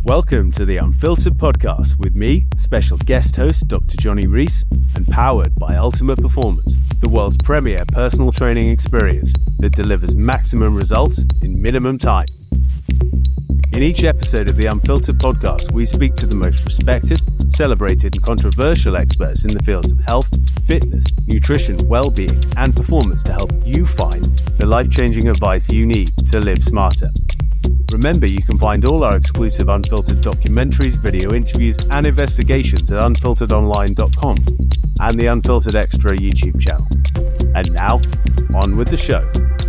Welcome to the Unfiltered Podcast with me, special guest host Dr. Johnny Rees, and powered by Ultimate Performance, the world's premier personal training experience that delivers maximum results in minimum time. In each episode of the Unfiltered Podcast, we speak to the most respected, celebrated, and controversial experts in the fields of health, fitness, nutrition, well-being, and performance to help you find the life-changing advice you need to live smarter. Remember, you can find all our exclusive Unfiltered documentaries, video interviews, and investigations at unfilteredonline.com and the Unfiltered Extra YouTube channel. And now, on with the show.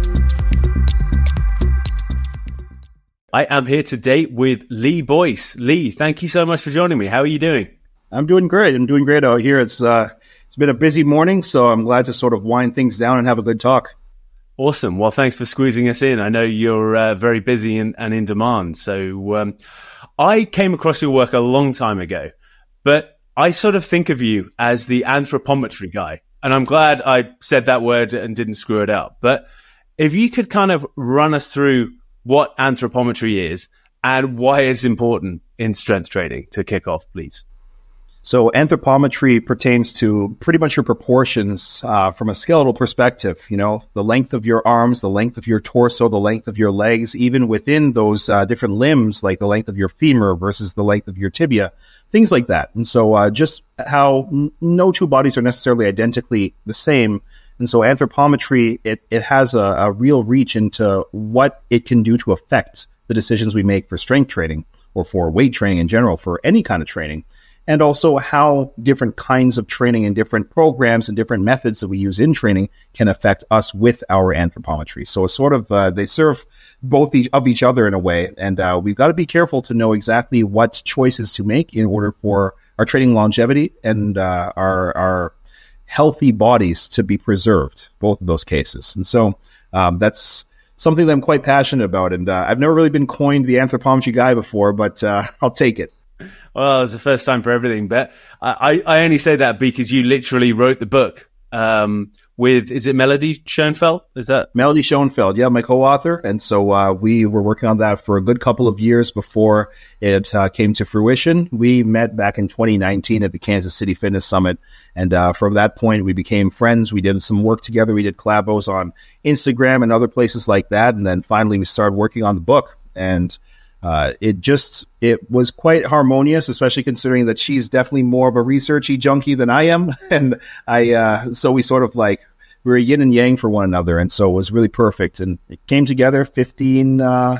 I am here today with Lee Boyce. Lee, thank you so much for joining me. How are you doing? I'm doing great. I'm doing great out here. It's been a busy morning, so I'm glad to sort of wind things down and have a good talk. Awesome. Well, thanks for squeezing us in. I know you're very busy and in demand. So I came across your work a long time ago, but I sort of think of you as the anthropometry guy. And I'm glad I said that word and didn't screw it up. But if you could kind of run us through what anthropometry is and why it's important in strength training to kick off, please. So anthropometry pertains to pretty much your proportions from a skeletal perspective, you know, the length of your arms, the length of your torso, the length of your legs, even within those different limbs, like the length of your femur versus the length of your tibia, things like that. And so just how no two bodies are necessarily identically the same. And so anthropometry, it has a real reach into what it can do to affect the decisions we make for strength training or for weight training in general, for any kind of training. And also how different kinds of training and different programs and different methods that we use in training can affect us with our anthropometry. So it's sort of, they serve both of each other in a way. And we've got to be careful to know exactly what choices to make in order for our training longevity and our healthy bodies to be preserved, both of those cases. And so that's something that I'm quite passionate about. And I've never really been coined the anthropometry guy before, but I'll take it. Well, it's the first time for everything, but I only say that because you literally wrote the book with, is it Melody Schoenfeld? Is that? Melody Schoenfeld, yeah, my co-author. And so we were working on that for a good couple of years before it came to fruition. We met back in 2019 at the Kansas City Fitness Summit. And from that point, we became friends. We did some work together. We did collabos on Instagram and other places like that. And then finally, we started working on the book. And it was quite harmonious, especially considering that she's definitely more of a researchy junkie than I am. And so we sort of we were yin and yang for one another. And so it was really perfect. And it came together 15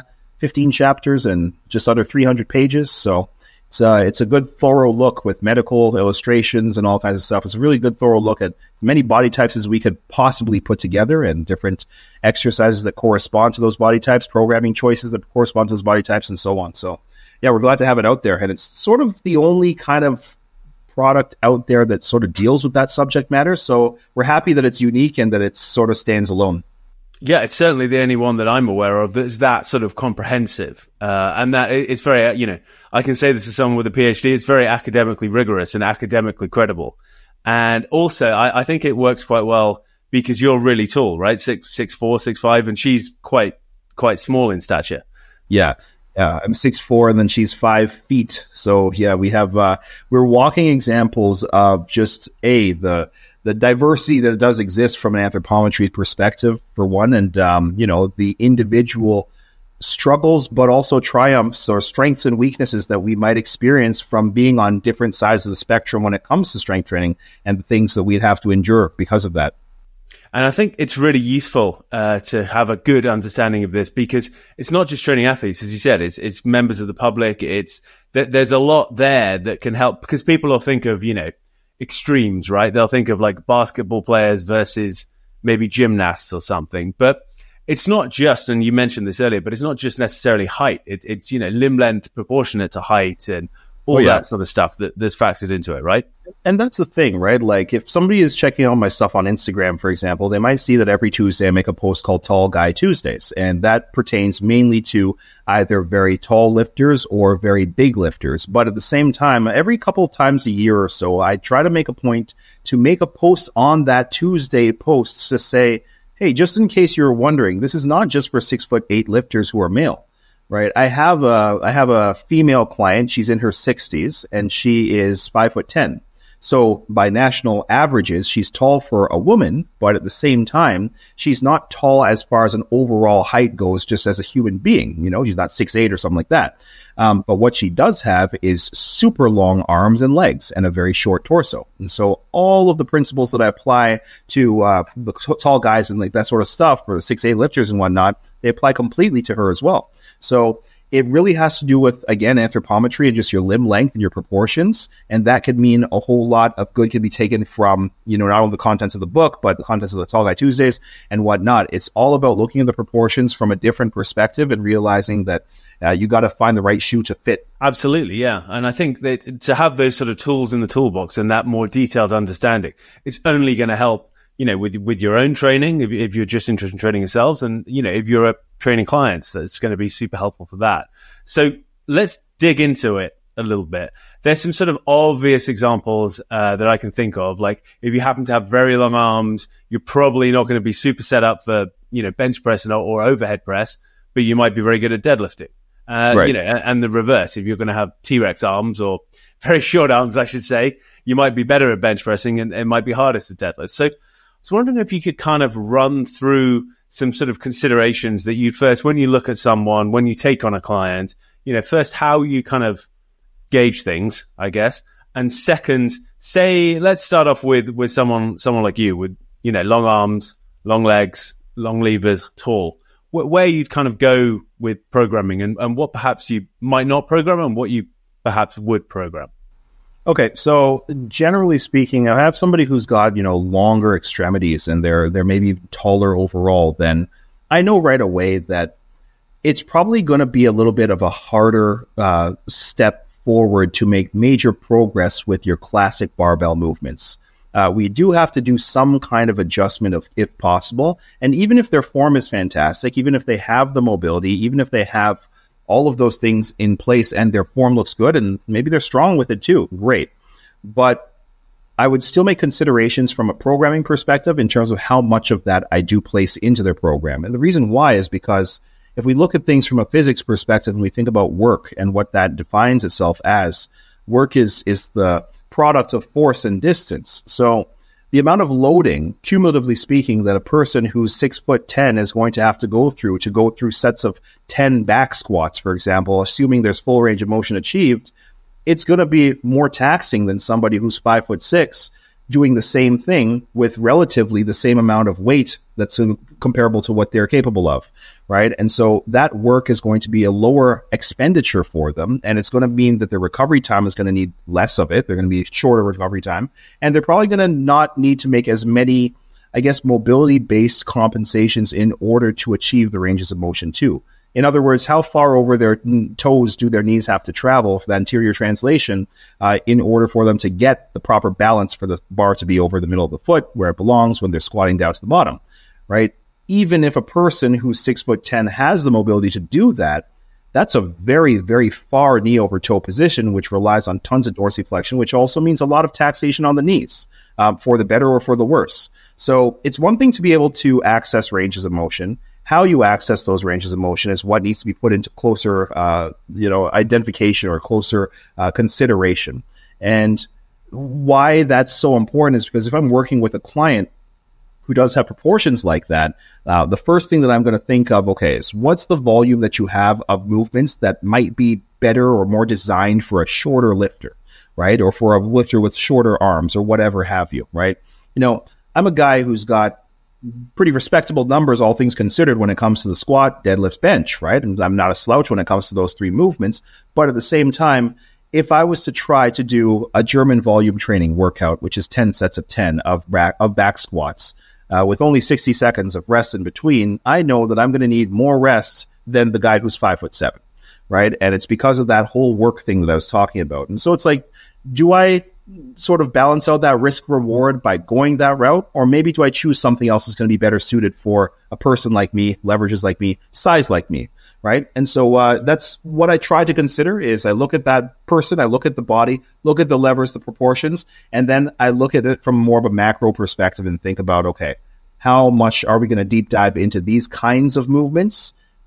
chapters and just under 300 pages. So it's a good thorough look with medical illustrations and all kinds of stuff. It's a really good thorough look at as many body types as we could possibly put together and different exercises that correspond to those body types, programming choices that correspond to those body types, and so on. So yeah, we're glad to have it out there. And it's sort of the only kind of product out there that sort of deals with that subject matter. So we're happy that it's unique and that it sort of stands alone. Yeah, it's certainly the only one that I'm aware of that's that sort of comprehensive. And that it's very, I can say this as someone with a PhD, it's very academically rigorous and academically credible. And also, I think it works quite well because you're really tall, right? 6'4", 6'5", and she's quite small in stature. Yeah. I'm 6'4", and then she's 5 feet. So yeah, we're walking examples of just the diversity that does exist from an anthropometry perspective, for one, and the individual struggles, but also triumphs or strengths and weaknesses that we might experience from being on different sides of the spectrum when it comes to strength training and the things that we'd have to endure because of that. And I think it's really useful to have a good understanding of this because it's not just training athletes, as you said, it's members of the public. There's a lot there that can help because people will think of, extremes, right? They'll think of like basketball players versus maybe gymnasts or something, but it's not just, and you mentioned this earlier, but it's not just necessarily height. It's limb length proportionate to height and all that sort of stuff that's factored into it, right? And that's the thing, right? Like if somebody is checking out my stuff on Instagram, for example, they might see that every Tuesday I make a post called Tall Guy Tuesdays. And that pertains mainly to either very tall lifters or very big lifters. But at the same time, every couple of times a year or so, I try to make a point to make a post on that Tuesday post to say, hey, just in case you're wondering, this is not just for 6'8" lifters who are male. right? I have a female client. She's in her 60s and she is 5'10". So by national averages, she's tall for a woman, but at the same time, she's not tall as far as an overall height goes, just as a human being. You know, she's not 6'8" or something like that. But what she does have is super long arms and legs and a very short torso. And so all of the principles that I apply to the tall guys and like that sort of stuff for the 6'8" lifters and whatnot, they apply completely to her as well. So it really has to do with, again, anthropometry and just your limb length and your proportions. And that could mean a whole lot of good can be taken from, you know, not only the contents of the book, but the contents of the Tall Guy Tuesdays and whatnot. It's all about looking at the proportions from a different perspective and realizing that you got to find the right shoe to fit. Absolutely, yeah. And I think that to have those sort of tools in the toolbox and that more detailed understanding, it's only going to help, you know, with your own training, if you're just interested in training yourselves, and, you know, if you're training clients, that's going to be super helpful for that. So let's dig into it a little bit. There's some sort of obvious examples that I can think of. Like if you happen to have very long arms, you're probably not going to be super set up for, you know, bench press or overhead press, but you might be very good at deadlifting. Right. You know, and the reverse, if you're going to have T-Rex arms or very short arms, I should say, you might be better at bench pressing and it might be hardest at deadlift. So I was wondering if you could kind of run through some sort of considerations that you first, when you look at someone, when you take on a client, you know, first how you kind of gauge things, I guess. And second, say, let's start off with someone like you with, you know, long arms, long legs, long levers, tall. Where you'd kind of go with programming and what perhaps you might not program and what you perhaps would program. Okay, so generally speaking, I have somebody who's got, you know, longer extremities and they're maybe taller overall, then I know right away that it's probably going to be a little bit of a harder step forward to make major progress with your classic barbell movements. We do have to do some kind of adjustment if possible. And even if their form is fantastic, even if they have the mobility, even if they have all of those things in place and their form looks good and maybe they're strong with it too, great. But I would still make considerations from a programming perspective in terms of how much of that I do place into their program. And the reason why is because if we look at things from a physics perspective and we think about work and what that defines itself as, work is the product of force and distance. So the amount of loading, cumulatively speaking, that a person who's 6'10" is going to have to go through sets of 10 back squats, for example, assuming there's full range of motion achieved, it's going to be more taxing than somebody who's 5'6" doing the same thing with relatively the same amount of weight that's comparable to what they're capable of, right? And so that work is going to be a lower expenditure for them, and it's going to mean that their recovery time is going to need less of it. They're going to be shorter recovery time, and they're probably going to not need to make as many, I guess, mobility-based compensations in order to achieve the ranges of motion too. In other words, how far over their toes do their knees have to travel for that anterior translation in order for them to get the proper balance for the bar to be over the middle of the foot where it belongs when they're squatting down to the bottom, right? Even if a person who's 6'10" has the mobility to do that, that's a very, very far knee over toe position, which relies on tons of dorsiflexion, which also means a lot of taxation on the knees for the better or for the worse. So it's one thing to be able to access ranges of motion. How you access those ranges of motion is what needs to be put into closer, identification or closer consideration. And why that's so important is because if I'm working with a client who does have proportions like that, the first thing that I'm going to think of, okay, is what's the volume that you have of movements that might be better or more designed for a shorter lifter, right? Or for a lifter with shorter arms or whatever have you, right? You know, I'm a guy who's got pretty respectable numbers, all things considered, when it comes to the squat, deadlift, bench, right? And I'm not a slouch when it comes to those three movements. But at the same time, if I was to try to do a German volume training workout, which is 10 sets of 10 of back squats, with only 60 seconds of rest in between, I know that I'm going to need more rest than the guy who's 5'7", right? And it's because of that whole work thing that I was talking about. And so it's like, do I sort of balance out that risk reward by going that route? Or maybe do I choose something else that's going to be better suited for a person like me, leverages like me, size like me, right? And so that's what I try to consider is I look at that person, I look at the body, look at the levers, the proportions, and then I look at it from more of a macro perspective and think about, okay, how much are we going to deep dive into these kinds of movements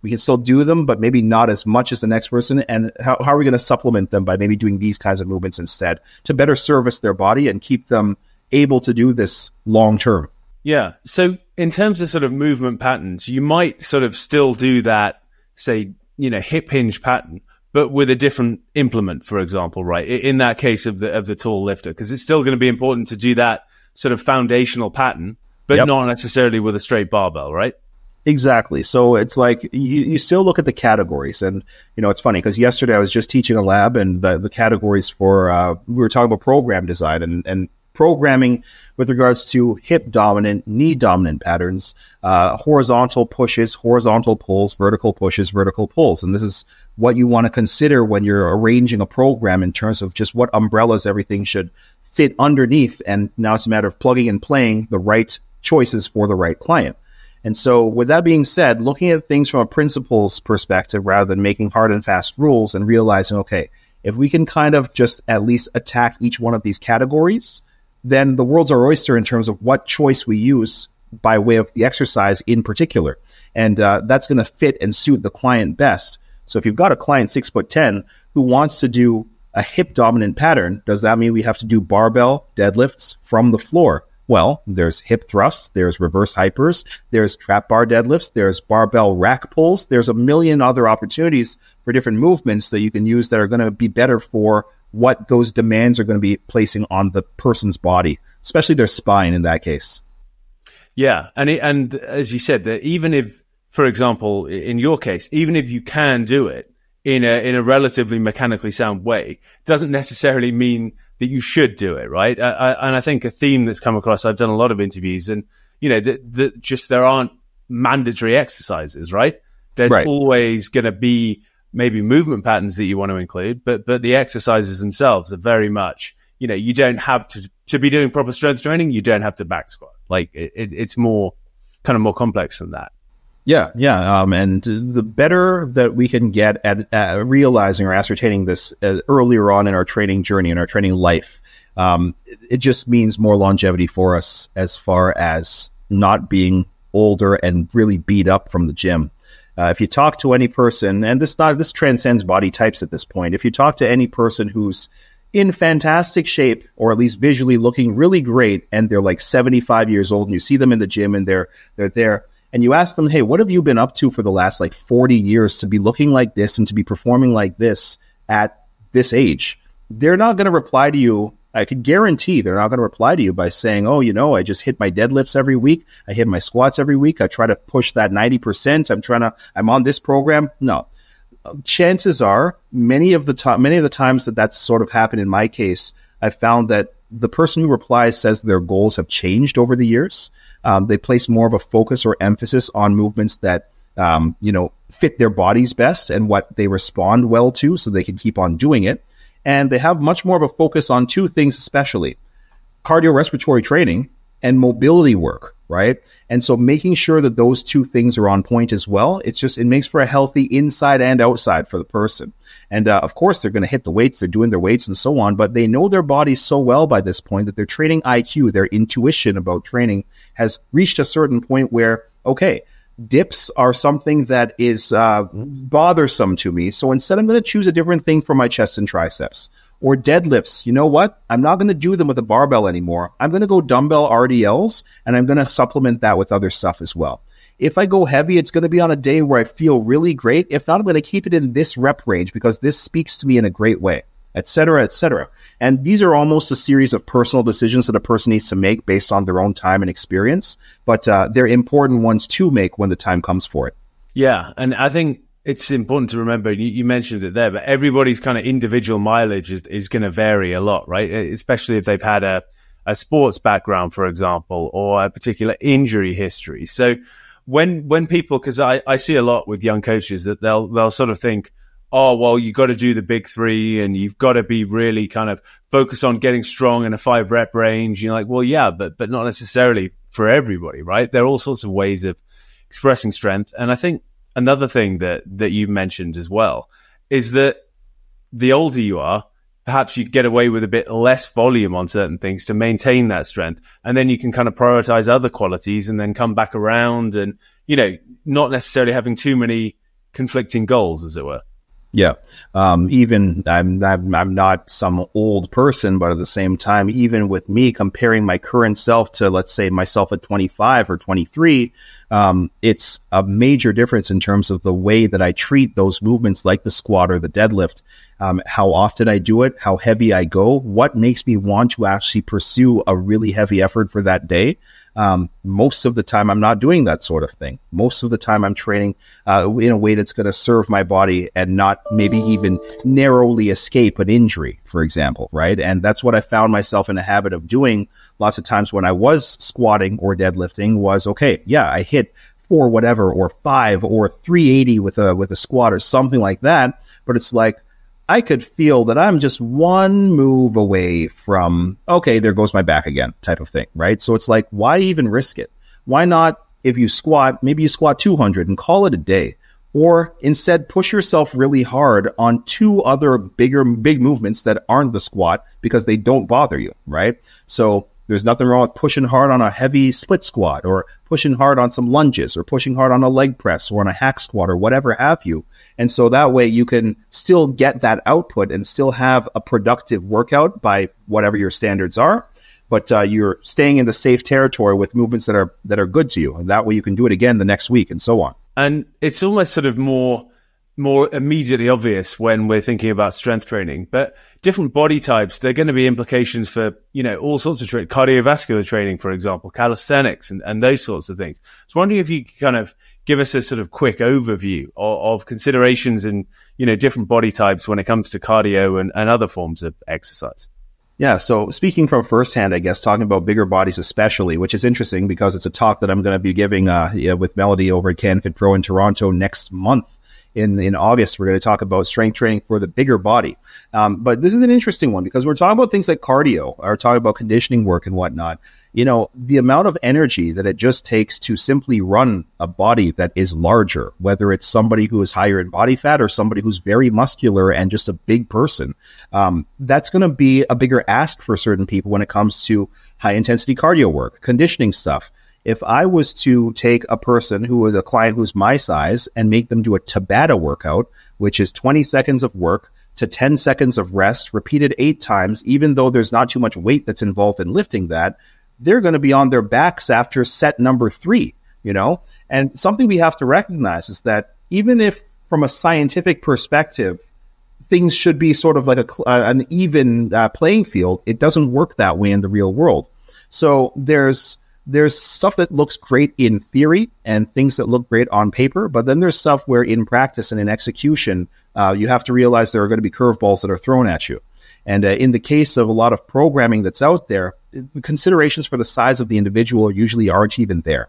We can still do them, but maybe not as much as the next person. And how are we going to supplement them by maybe doing these kinds of movements instead to better service their body and keep them able to do this long term? Yeah. So in terms of sort of movement patterns, you might sort of still do that, say, hip hinge pattern, but with a different implement, for example, right? In that case of the tall lifter, because it's still going to be important to do that sort of foundational pattern, but not necessarily with a straight barbell, right? Exactly. So it's like you still look at the categories. And, it's funny because yesterday I was just teaching a lab and the categories for, we were talking about program design and programming with regards to hip dominant, knee dominant patterns, horizontal pushes, horizontal pulls, vertical pushes, vertical pulls. And this is what you want to consider when you're arranging a program in terms of just what umbrellas everything should fit underneath. And now it's a matter of plugging and playing the right choices for the right client. And so with that being said, looking at things from a principles perspective rather than making hard and fast rules and realizing, okay, if we can kind of just at least attack each one of these categories, then the world's our oyster in terms of what choice we use by way of the exercise in particular. And that's going to fit and suit the client best. So if you've got a client 6'10" who wants to do a hip dominant pattern, does that mean we have to do barbell deadlifts from the floor? Well, there's hip thrusts, there's reverse hypers, there's trap bar deadlifts, there's barbell rack pulls. There's a million other opportunities for different movements that you can use that are going to be better for what those demands are going to be placing on the person's body, especially their spine in that case. Yeah. And as you said, that even if, for example, in your case, even if you can do it in a relatively mechanically sound way, doesn't necessarily mean that you should do it, right? And I think a theme that's come across, I've done a lot of interviews and, just there aren't mandatory exercises, right? There's always going to be maybe movement patterns that you want to include, but the exercises themselves are very much, you don't have to be doing proper strength training. You don't have to back squat. Like it's more complex than that. Yeah. And the better that we can get at realizing or ascertaining this earlier on in our training journey, in our training life, it just means more longevity for us as far as not being older and really beat up from the gym. If you talk to any person, and this transcends body types at this point, if you talk to any person who's in fantastic shape or at least visually looking really great and they're like 75 years old and you see them in the gym and they're there, and you ask them, hey, what have you been up to for the last 40 years to be looking like this and to be performing like this at this age? They're not going to reply to you. I can guarantee they're not going to reply to you by saying, oh, I just hit my deadlifts every week. I hit my squats every week. I try to push that 90%. I'm on this program. No. Chances are many of the times that's sort of happened in my case, I found that the person who replies says their goals have changed over the years. They place more of a focus or emphasis on movements that, fit their bodies best and what they respond well to so they can keep on doing it. And they have much more of a focus on two things, especially cardiorespiratory training and mobility work, right? And so making sure that those two things are on point as well, it makes for a healthy inside and outside for the person. And of course, they're going to hit the weights, they're doing their weights and so on, but they know their bodies so well by this point that their training IQ, their intuition about training has reached a certain point where, okay, dips are something that is bothersome to me. So instead, I'm going to choose a different thing for my chest and triceps. Or deadlifts. You know what? I'm not going to do them with a barbell anymore. I'm going to go dumbbell RDLs, and I'm going to supplement that with other stuff as well. If I go heavy, it's going to be on a day where I feel really great. If not, I'm going to keep it in this rep range because this speaks to me in a great way, et cetera, et cetera. And these are almost a series of personal decisions that a person needs to make based on their own time and experience, but they're important ones to make when the time comes for it. Yeah, and I think it's important to remember, you mentioned it there, but everybody's kind of individual mileage is going to vary a lot, right? Especially if they've had a sports background, for example, or a particular injury history. So when people, because I see a lot with young coaches that they'll sort of think, oh, well, you got to do the big three and you've got to be really kind of focus on getting strong in a 5 rep range. You're like, well, yeah, but not necessarily for everybody, right? There are all sorts of ways of expressing strength. And I think another thing that you mentioned as well is that the older you are, perhaps you get away with a bit less volume on certain things to maintain that strength. And then you can kind of prioritize other qualities and then come back around and, not necessarily having too many conflicting goals, as it were. Yeah. Even I'm not some old person, but at the same time, even with me comparing my current self to, let's say, myself at 25 or 23, it's a major difference in terms of the way that I treat those movements like the squat or the deadlift, how often I do it, how heavy I go, what makes me want to actually pursue a really heavy effort for that day. Most of the time, I'm not doing that sort of thing. Most of the time, I'm training in a way that's going to serve my body and not maybe even narrowly escape an injury, for example, right? And that's what I found myself in a habit of doing lots of times when I was squatting or deadlifting was, okay, yeah, I hit 4 whatever or 5 or 380 with a squat or something like that. But it's like, I could feel that I'm just one move away from, okay, there goes my back again type of thing, right? So it's like, why even risk it? Why not, if you squat, maybe you squat 200 and call it a day, or instead push yourself really hard on 2 other big movements that aren't the squat because they don't bother you, right? So there's nothing wrong with pushing hard on a heavy split squat or pushing hard on some lunges or pushing hard on a leg press or on a hack squat or whatever have you. And so that way you can still get that output and still have a productive workout by whatever your standards are. But you're staying in the safe territory with movements that are good to you. And that way you can do it again the next week and so on. And it's almost sort of more immediately obvious when we're thinking about strength training, but different body types, there are going to be implications for, all sorts of cardiovascular training, for example, calisthenics and those sorts of things. I was wondering if you could kind of give us a sort of quick overview of considerations in, different body types when it comes to cardio and other forms of exercise. Yeah, so speaking from firsthand, I guess, talking about bigger bodies especially, which is interesting because it's a talk that I'm going to be giving with Melody over at CanFit Pro in Toronto next month. In August, we're going to talk about strength training for the bigger body. But this is an interesting one because we're talking about things like cardio, or talking about conditioning work and whatnot. The amount of energy that it just takes to simply run a body that is larger, whether it's somebody who is higher in body fat or somebody who's very muscular and just a big person, that's going to be a bigger ask for certain people when it comes to high intensity cardio work, conditioning stuff. If I was to take a person who is a client who's my size and make them do a Tabata workout, which is 20 seconds of work to 10 seconds of rest, repeated 8 times, even though there's not too much weight that's involved in lifting that, they're going to be on their backs after set number 3, And something we have to recognize is that even if from a scientific perspective, things should be sort of like an even playing field, it doesn't work that way in the real world. So there's stuff that looks great in theory and things that look great on paper, but then there's stuff where in practice and in execution, you have to realize there are going to be curveballs that are thrown at you. And in the case of a lot of programming that's out there, the considerations for the size of the individual usually aren't even there.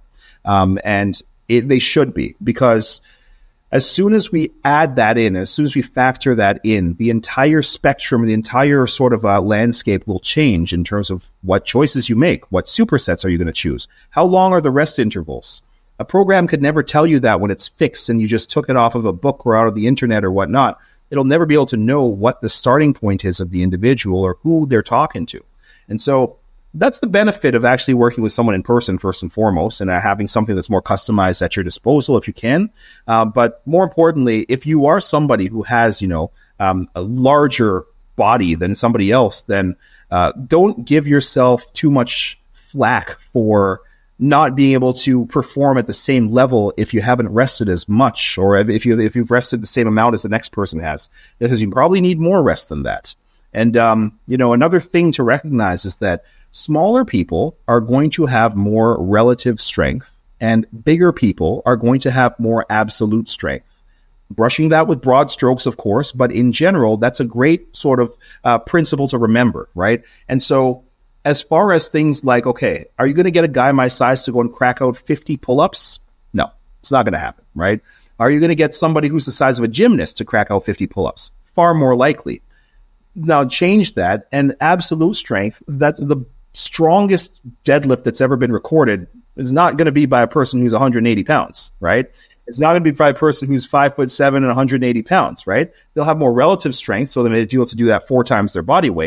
They should be, because as soon as we add that in, as soon as we factor that in, the entire spectrum, the entire sort of landscape will change in terms of what choices you make. What supersets are you going to choose? How long are the rest intervals? A program could never tell you that when it's fixed and you just took it off of a book or out of the internet or whatnot. It'll never be able to know what the starting point is of the individual or who they're talking to. And so that's the benefit of actually working with someone in person, first and foremost, and having something that's more customized at your disposal if you can. But more importantly, if you are somebody who has, a larger body than somebody else, then don't give yourself too much flack for not being able to perform at the same level if you haven't rested as much, or if you've rested the same amount as the next person has, because you probably need more rest than that. And, another thing to recognize is that smaller people are going to have more relative strength and bigger people are going to have more absolute strength. Brushing that with broad strokes, of course, but in general, that's a great sort of principle to remember, right? And so as far as things like, okay, are you going to get a guy my size to go and crack out 50 pull-ups? No, it's not going to happen, right? Are you going to get somebody who's the size of a gymnast to crack out 50 pull-ups? Far more likely. Now change that, and absolute strength, that the strongest deadlift that's ever been recorded is not going to be by a person who's 180 pounds, right? It's not going to be by a person who's 5'7" and 180 pounds, right? They'll have more relative strength, so they may be able to do that 4 times their body weight.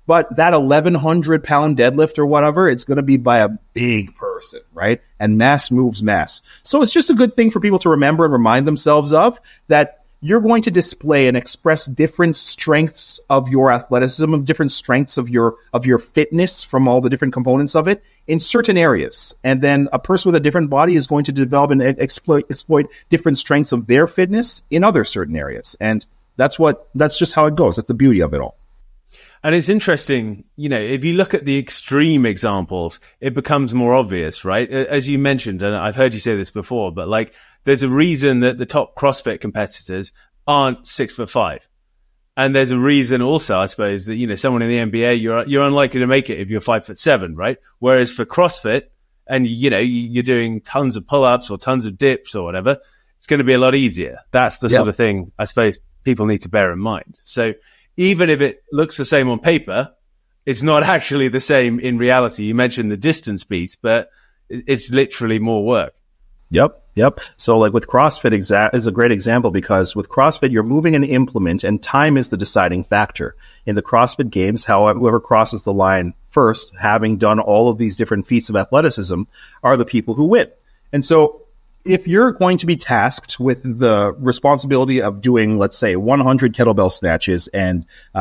But that 1,100 pound deadlift or whatever, it's going to be by a big person, right? And mass moves mass. So it's just a good thing for people to remember and remind themselves of, that you're going to display and express different strengths of your athleticism, of different strengths of your fitness from all the different components of it in certain areas. And then a person with a different body is going to develop and exploit different strengths of their fitness in other certain areas. And that's just how it goes. That's the beauty of it all. And it's interesting, if you look at the extreme examples, it becomes more obvious, right? As you mentioned, and I've heard you say this before, but like, there's a reason that the top CrossFit competitors aren't 6'5". And there's a reason also, I suppose, that, someone in the NBA, you're unlikely to make it if you're 5'7", right? Whereas for CrossFit, and, you're doing tons of pull-ups or tons of dips or whatever, it's going to be a lot easier. That's the sort of thing I suppose people need to bear in mind. So even if it looks the same on paper, it's not actually the same in reality. You mentioned the distance piece, but it's literally more work. Yep. So like with CrossFit is a great example, because with CrossFit, you're moving an implement and time is the deciding factor. In the CrossFit Games, whoever crosses the line first, having done all of these different feats of athleticism, are the people who win. And so if you're going to be tasked with the responsibility of doing, let's say, 100 kettlebell snatches and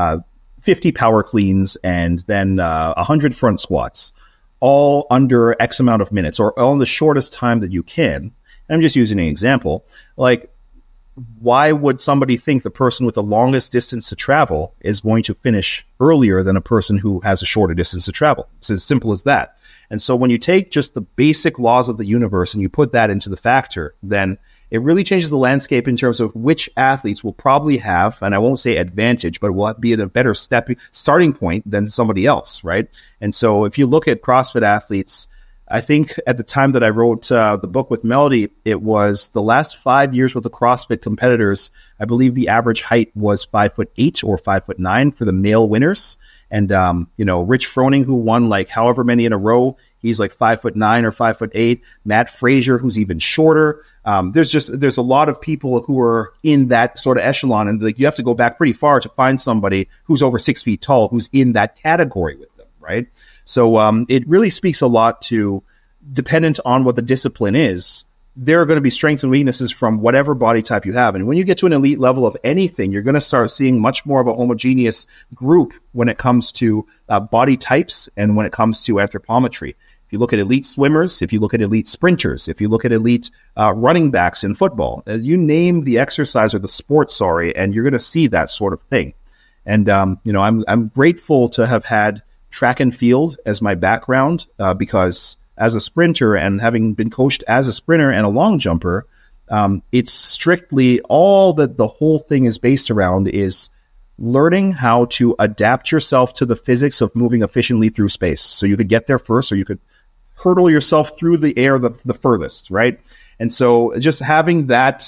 50 power cleans and then 100 front squats, all under X amount of minutes or all in the shortest time that you can, I'm just using an example, like, why would somebody think the person with the longest distance to travel is going to finish earlier than a person who has a shorter distance to travel? It's as simple as that. And so when you take just the basic laws of the universe and you put that into the factor, then it really changes the landscape in terms of which athletes will probably have, and I won't say advantage, but will be at a better starting point than somebody else, right? And so if you look at CrossFit athletes, I think at the time that I wrote the book with Melody, it was the last 5 years with the CrossFit competitors. I believe the average height was 5'8" or 5'9" for the male winners. And, Rich Froning, who won like however many in a row, he's like 5'9" or 5'8". Matt Frazier, who's even shorter. There's a lot of people who are in that sort of echelon. And like, you have to go back pretty far to find somebody who's over 6 feet tall, who's in that category with them, right? So it really speaks a lot to, dependent on what the discipline is, there are going to be strengths and weaknesses from whatever body type you have. And when you get to an elite level of anything, you're going to start seeing much more of a homogeneous group when it comes to body types and when it comes to anthropometry. If you look at elite swimmers, if you look at elite sprinters, if you look at elite running backs in football, you name the exercise or the sport, and you're going to see that sort of thing. And, I'm grateful to have had track and field as my background because as a sprinter and having been coached as a sprinter and a long jumper, it's strictly all that the whole thing is based around is learning how to adapt yourself to the physics of moving efficiently through space. So you could get there first, or you could hurdle yourself through the air the furthest, right? And so just having that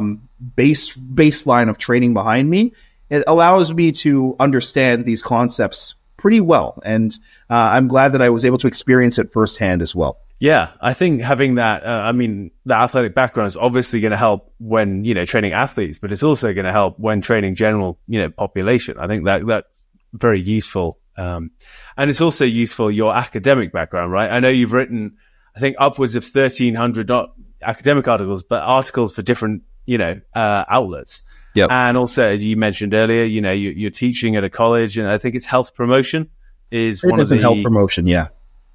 baseline of training behind me, it allows me to understand these concepts pretty well. And I'm glad that I was able to experience it firsthand as well. Yeah, I think having that, the athletic background is obviously going to help when, training athletes, but it's also going to help when training general, population. I think that's very useful. And it's also useful, your academic background, right? I know you've written, I think, upwards of 1,300 not academic articles, but articles for different, outlets. Yep. And also, as you mentioned earlier, you're teaching at a college, and I think it's health promotion is one of the health promotion. Yeah.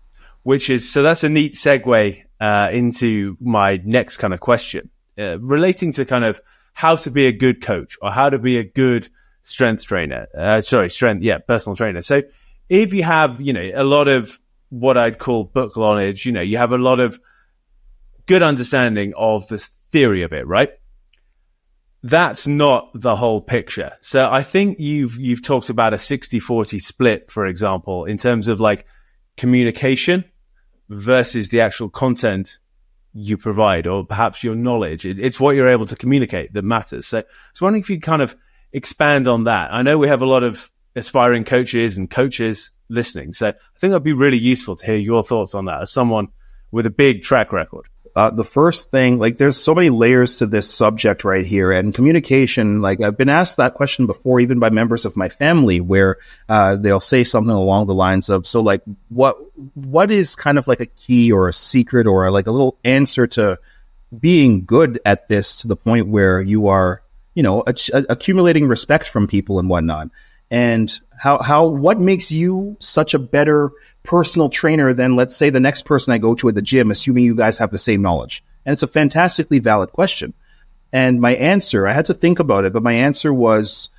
So that's a neat segue into my next kind of question, relating to kind of how to be a good coach or how to be a good personal trainer. So if you have, a lot of what I'd call book knowledge, you have a lot of good understanding of this theory of it, right? That's not the whole picture. So I think you've talked about a 60-40 split, for example, in terms of like communication versus the actual content you provide, or perhaps your knowledge. It's what you're able to communicate that matters. So I was wondering if you kind of expand on that. I know we have a lot of aspiring coaches and coaches listening, so I think that'd be really useful to hear your thoughts on that as someone with a big track record. The first thing, like, there's so many layers to this subject right here, and communication, like, I've been asked that question before, even by members of my family, where they'll say something along the lines of, so, like, what is kind of like a key or a secret or like a little answer to being good at this to the point where you are, accumulating respect from people and whatnot? And what makes you such a better personal trainer than, let's say, the next person I go to at the gym, assuming you guys have the same knowledge? And it's a fantastically valid question. And my answer, I had to think about it, but my answer was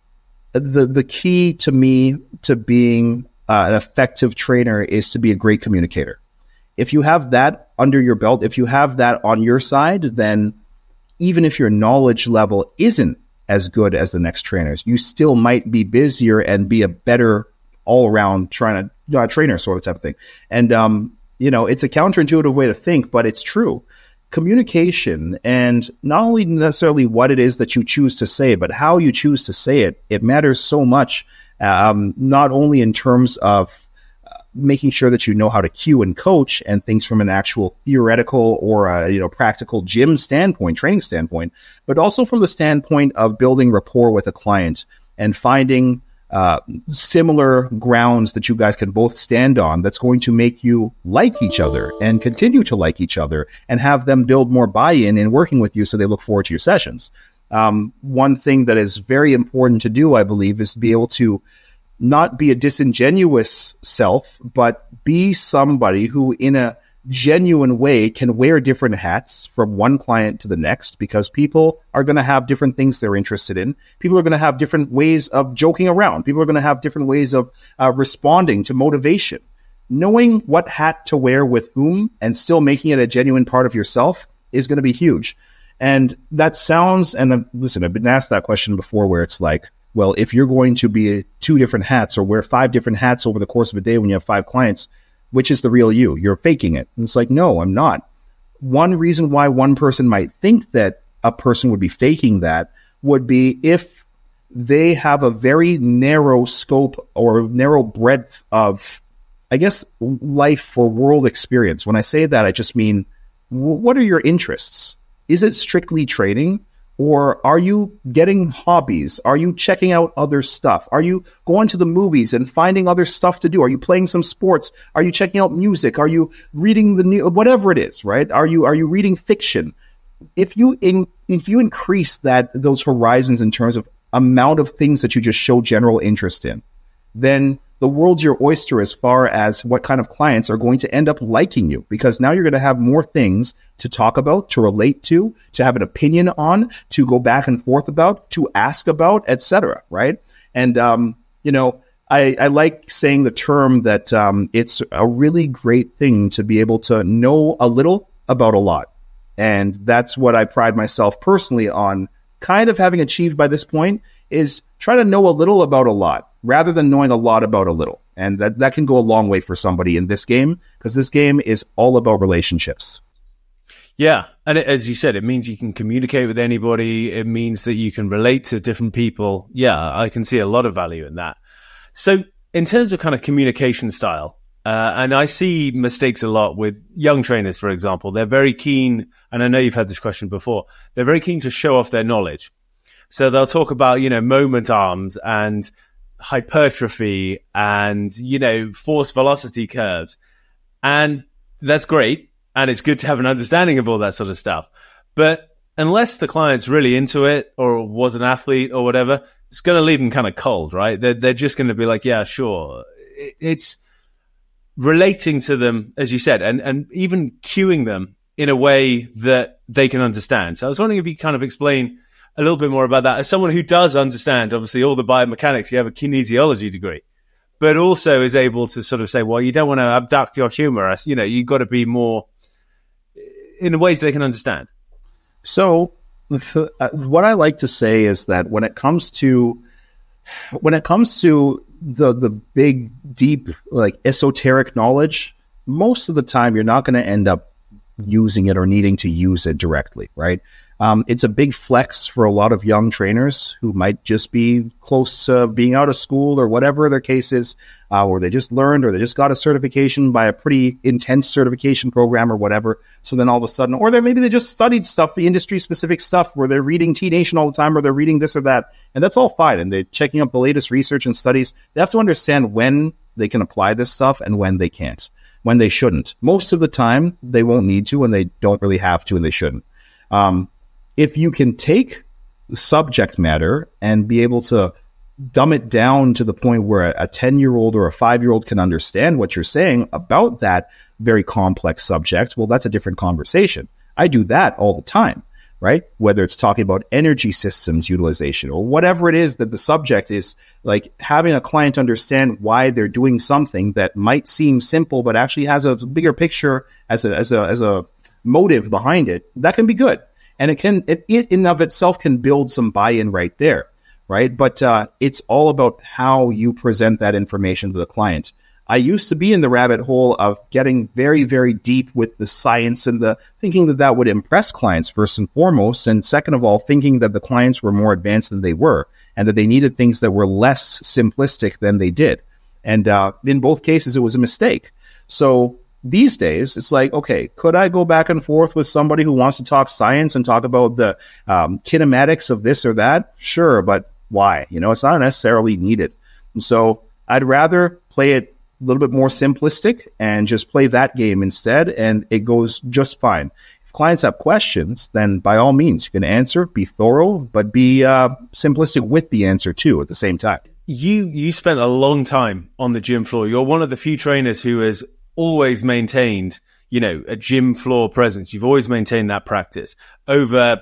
the key to me to being an effective trainer is to be a great communicator. If you have that under your belt, if you have that on your side, then even if your knowledge level isn't as good as the next trainers, you still might be busier and be a better all-around trainer sort of type of thing. And, it's a counterintuitive way to think, but it's true. Communication, and not only necessarily what it is that you choose to say, but how you choose to say it, it matters so much, not only in terms of making sure that you know how to cue and coach and things from an actual theoretical or practical gym standpoint, training standpoint, but also from the standpoint of building rapport with a client and finding similar grounds that you guys can both stand on that's going to make you like each other and continue to like each other and have them build more buy-in in working with you so they look forward to your sessions. One thing that is very important to do, I believe, is to be able to not be a disingenuous self, but be somebody who in a genuine way can wear different hats from one client to the next, because people are going to have different things they're interested in. People are going to have different ways of joking around. People are going to have different ways of responding to motivation. Knowing what hat to wear with whom and still making it a genuine part of yourself is going to be huge. And that sounds, and listen, I've been asked that question before where it's like, well, if you're going to be 2 different hats or wear 5 different hats over the course of a day when you have 5 clients, which is the real you? You're faking it. And it's like, no, I'm not. One reason why one person might think that a person would be faking that would be if they have a very narrow scope or narrow breadth of, I guess, life or world experience. When I say that, I just mean, what are your interests? Is it strictly training? Or are you getting hobbies? Are you checking out other stuff? Are you going to the movies and finding other stuff to do? Are you playing some sports? Are you checking out music? Are you reading the new, whatever it is, right? Are you reading fiction? If you increase those horizons in terms of amount of things that you just show general interest in, then the world's your oyster as far as what kind of clients are going to end up liking you, because now you're going to have more things to talk about, to relate to have an opinion on, to go back and forth about, to ask about, etc. Right? And, I like saying the term that it's a really great thing to be able to know a little about a lot. And that's what I pride myself personally on kind of having achieved by this point, is try to know a little about a lot rather than knowing a lot about a little. And that can go a long way for somebody in this game, because this game is all about relationships. Yeah. And as you said, it means you can communicate with anybody. It means that you can relate to different people. Yeah, I can see a lot of value in that. So in terms of kind of communication style, and I see mistakes a lot with young trainers, for example. They're very keen, and I know you've had this question before, they're very keen to show off their knowledge. So they'll talk about, moment arms and hypertrophy and, force velocity curves. And that's great. And it's good to have an understanding of all that sort of stuff. But unless the client's really into it or was an athlete or whatever, it's going to leave them kind of cold, right? They're just going to be like, yeah, sure. It's relating to them, as you said, and even cueing them in a way that they can understand. So I was wondering if you kind of explain a little bit more about that. As someone who does understand, obviously, all the biomechanics, you have a kinesiology degree, but also is able to sort of say, well, you don't want to abduct your humerus. You've got to be more in ways they can understand. So what I like to say is that when it comes to the big, deep, like esoteric knowledge, most of the time you're not going to end up using it or needing to use it directly, right? It's a big flex for a lot of young trainers who might just be close to being out of school or whatever their case is, or they just learned or they just got a certification by a pretty intense certification program or whatever. So then all of a sudden, or maybe they just studied stuff, the industry-specific stuff, where they're reading T-Nation all the time or they're reading this or that, and that's all fine. And they're checking up the latest research and studies. They have to understand when they can apply this stuff and when they can't, when they shouldn't. Most of the time, they won't need to and they don't really have to and they shouldn't. If you can take the subject matter and be able to dumb it down to the point where a 10-year-old or a 5-year-old can understand what you're saying about that very complex subject, well, that's a different conversation. I do that all the time, right? Whether it's talking about energy systems utilization or whatever it is that the subject is, like having a client understand why they're doing something that might seem simple but actually has a bigger picture as a motive behind it, that can be good. And it in and of itself can build some buy-in right there, right? But it's all about how you present that information to the client. I used to be in the rabbit hole of getting very, very deep with the science and the thinking that would impress clients first and foremost. And second of all, thinking that the clients were more advanced than they were and that they needed things that were less simplistic than they did. And in both cases, it was a mistake. So these days, it's like, okay, could I go back and forth with somebody who wants to talk science and talk about the kinematics of this or that? Sure, but why? It's not necessarily needed. And so I'd rather play it a little bit more simplistic and just play that game instead, and it goes just fine. If clients have questions, then by all means, you can answer, be thorough, but be simplistic with the answer too at the same time. You spent a long time on the gym floor. You're one of the few trainers who has always maintained, a gym floor presence. You've always maintained that practice over,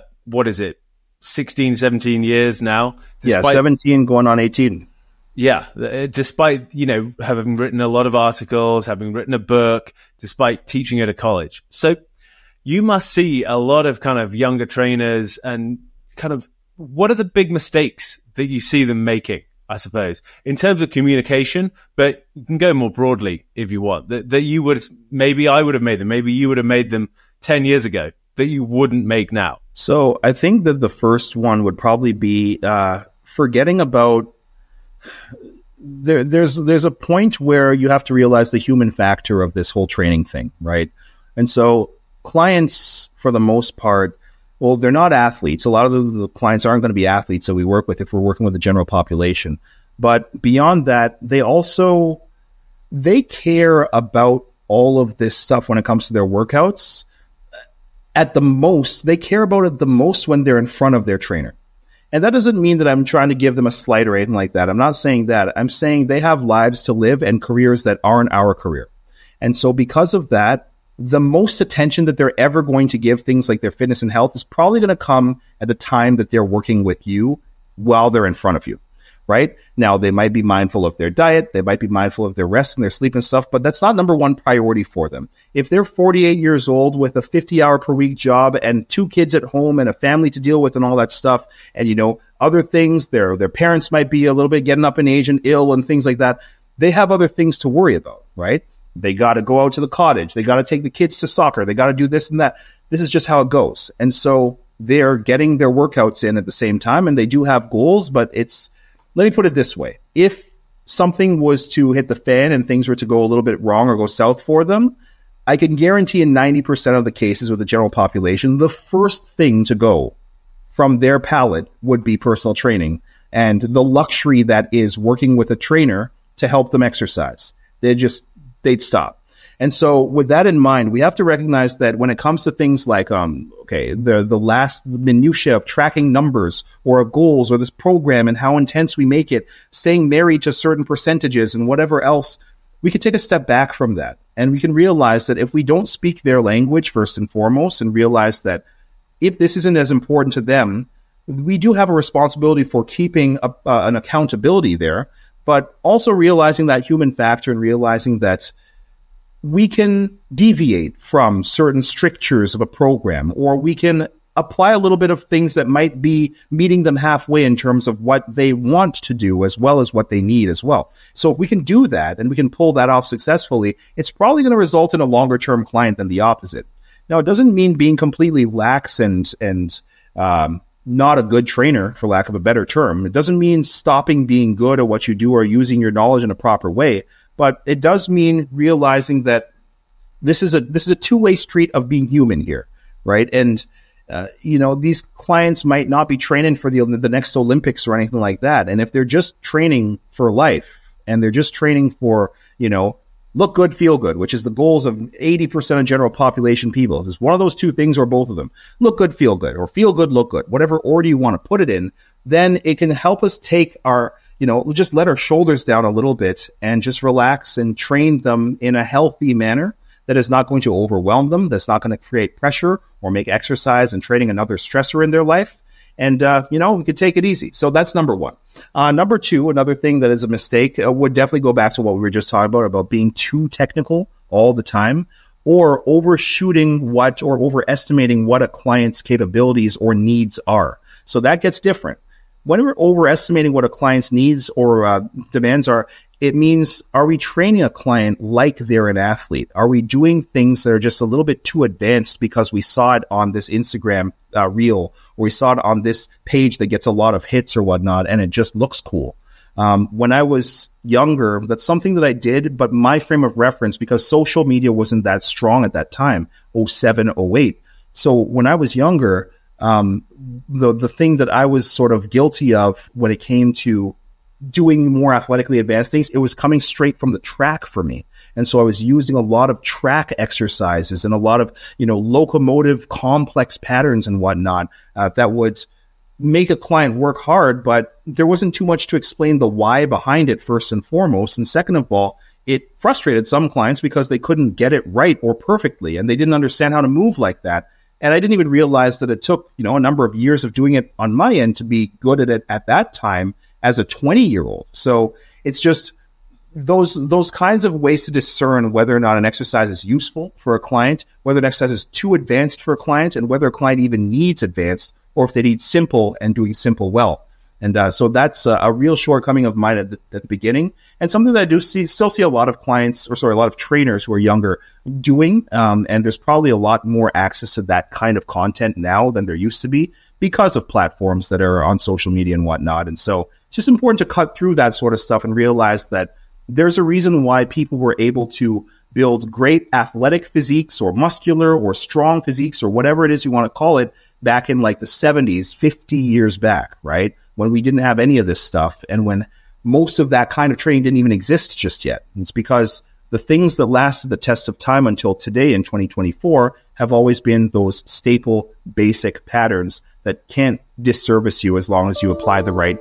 16, 17 years now? 17 going on 18. Yeah. Despite, having written a lot of articles, having written a book, despite teaching at a college. So you must see a lot of kind of younger trainers and kind of what are the big mistakes that you see them making? I suppose, in terms of communication, but you can go more broadly if you want, that you would, maybe I would have made them, maybe you would have made them 10 years ago that you wouldn't make now. So I think that the first one would probably be forgetting about, there's a point where you have to realize the human factor of this whole training thing, right? And so clients, for the most part, well, they're not athletes. A lot of the clients aren't going to be athletes that we work with if we're working with the general population. But beyond that, they care about all of this stuff when it comes to their workouts. At the most, they care about it the most when they're in front of their trainer. And that doesn't mean that I'm trying to give them a slight or anything like that. I'm not saying that. I'm saying they have lives to live and careers that aren't our career. And so because of that, the most attention that they're ever going to give things like their fitness and health is probably going to come at the time that they're working with you while they're in front of you, right? Now, they might be mindful of their diet. They might be mindful of their rest and their sleep and stuff, but that's not number one priority for them. If they're 48 years old with a 50-hour per week job and 2 kids at home and a family to deal with and all that stuff, and, other things, their parents might be a little bit getting up in age and ill and things like that, they have other things to worry about, right? They got to go out to the cottage. They got to take the kids to soccer. They got to do this and that. This is just how it goes. And so they're getting their workouts in at the same time, and they do have goals, but let me put it this way. If something was to hit the fan and things were to go a little bit wrong or go south for them, I can guarantee in 90% of the cases with the general population, the first thing to go from their palate would be personal training and the luxury that is working with a trainer to help them exercise. They'd stop. And so with that in mind, we have to recognize that when it comes to things like, the last minutiae of tracking numbers or goals or this program and how intense we make it, staying married to certain percentages and whatever else, we can take a step back from that. And we can realize that if we don't speak their language first and foremost and realize that if this isn't as important to them, we do have a responsibility for keeping an accountability there, but also realizing that human factor and realizing that we can deviate from certain strictures of a program, or we can apply a little bit of things that might be meeting them halfway in terms of what they want to do as well as what they need as well. So if we can do that and we can pull that off successfully, it's probably going to result in a longer term client than the opposite. Now, it doesn't mean being completely lax and not a good trainer, for lack of a better term. It doesn't mean stopping being good at what you do or using your knowledge in a proper way, but it does mean realizing that this is a two-way street of being human here, right? And these clients might not be training for the next Olympics or anything like that. And if they're just training for life and they're just training for, look good, feel good, which is the goals of 80% of general population people. It's one of those two things or both of them. Look good, feel good, or feel good, look good, whatever order you want to put it in. Then it can help us take our, just let our shoulders down a little bit and just relax and train them in a healthy manner that is not going to overwhelm them, that's not going to create pressure or make exercise and training another stressor in their life. And, we could take it easy. So that's number one. Number two, another thing that is a mistake would definitely go back to what we were just talking about being too technical all the time, or overshooting or overestimating what a client's capabilities or needs are. So that gets different. When we're overestimating what a client's needs or demands are, it means, are we training a client like they're an athlete? Are we doing things that are just a little bit too advanced because we saw it on this Instagram reel, or we saw it on this page that gets a lot of hits or whatnot, and it just looks cool? When I was younger, that's something that I did, but my frame of reference, because social media wasn't that strong at that time, 07, 08. So when I was younger, the thing that I was sort of guilty of when it came to doing more athletically advanced things, it was coming straight from the track for me. And so I was using a lot of track exercises and a lot of, locomotive complex patterns and whatnot that would make a client work hard, but there wasn't too much to explain the why behind it, first and foremost. And second of all, it frustrated some clients because they couldn't get it right or perfectly, and they didn't understand how to move like that. And I didn't even realize that it took, a number of years of doing it on my end to be good at it at that time as a 20-year-old. So it's just those kinds of ways to discern whether or not an exercise is useful for a client, whether an exercise is too advanced for a client, and whether a client even needs advanced, or if they need simple and doing simple well. And so that's a real shortcoming of mine at the beginning, and something that I do still see a lot of clients, a lot of trainers who are younger doing. And there's probably a lot more access to that kind of content now than there used to be because of platforms that are on social media and whatnot. And so it's just important to cut through that sort of stuff and realize that there's a reason why people were able to build great athletic physiques or muscular or strong physiques or whatever it is you want to call it back in like the 70s, 50 years back, right? When we didn't have any of this stuff and when most of that kind of training didn't even exist just yet. It's because the things that lasted the test of time until today in 2024 have always been those staple basic patterns that can't disservice you as long as you apply the right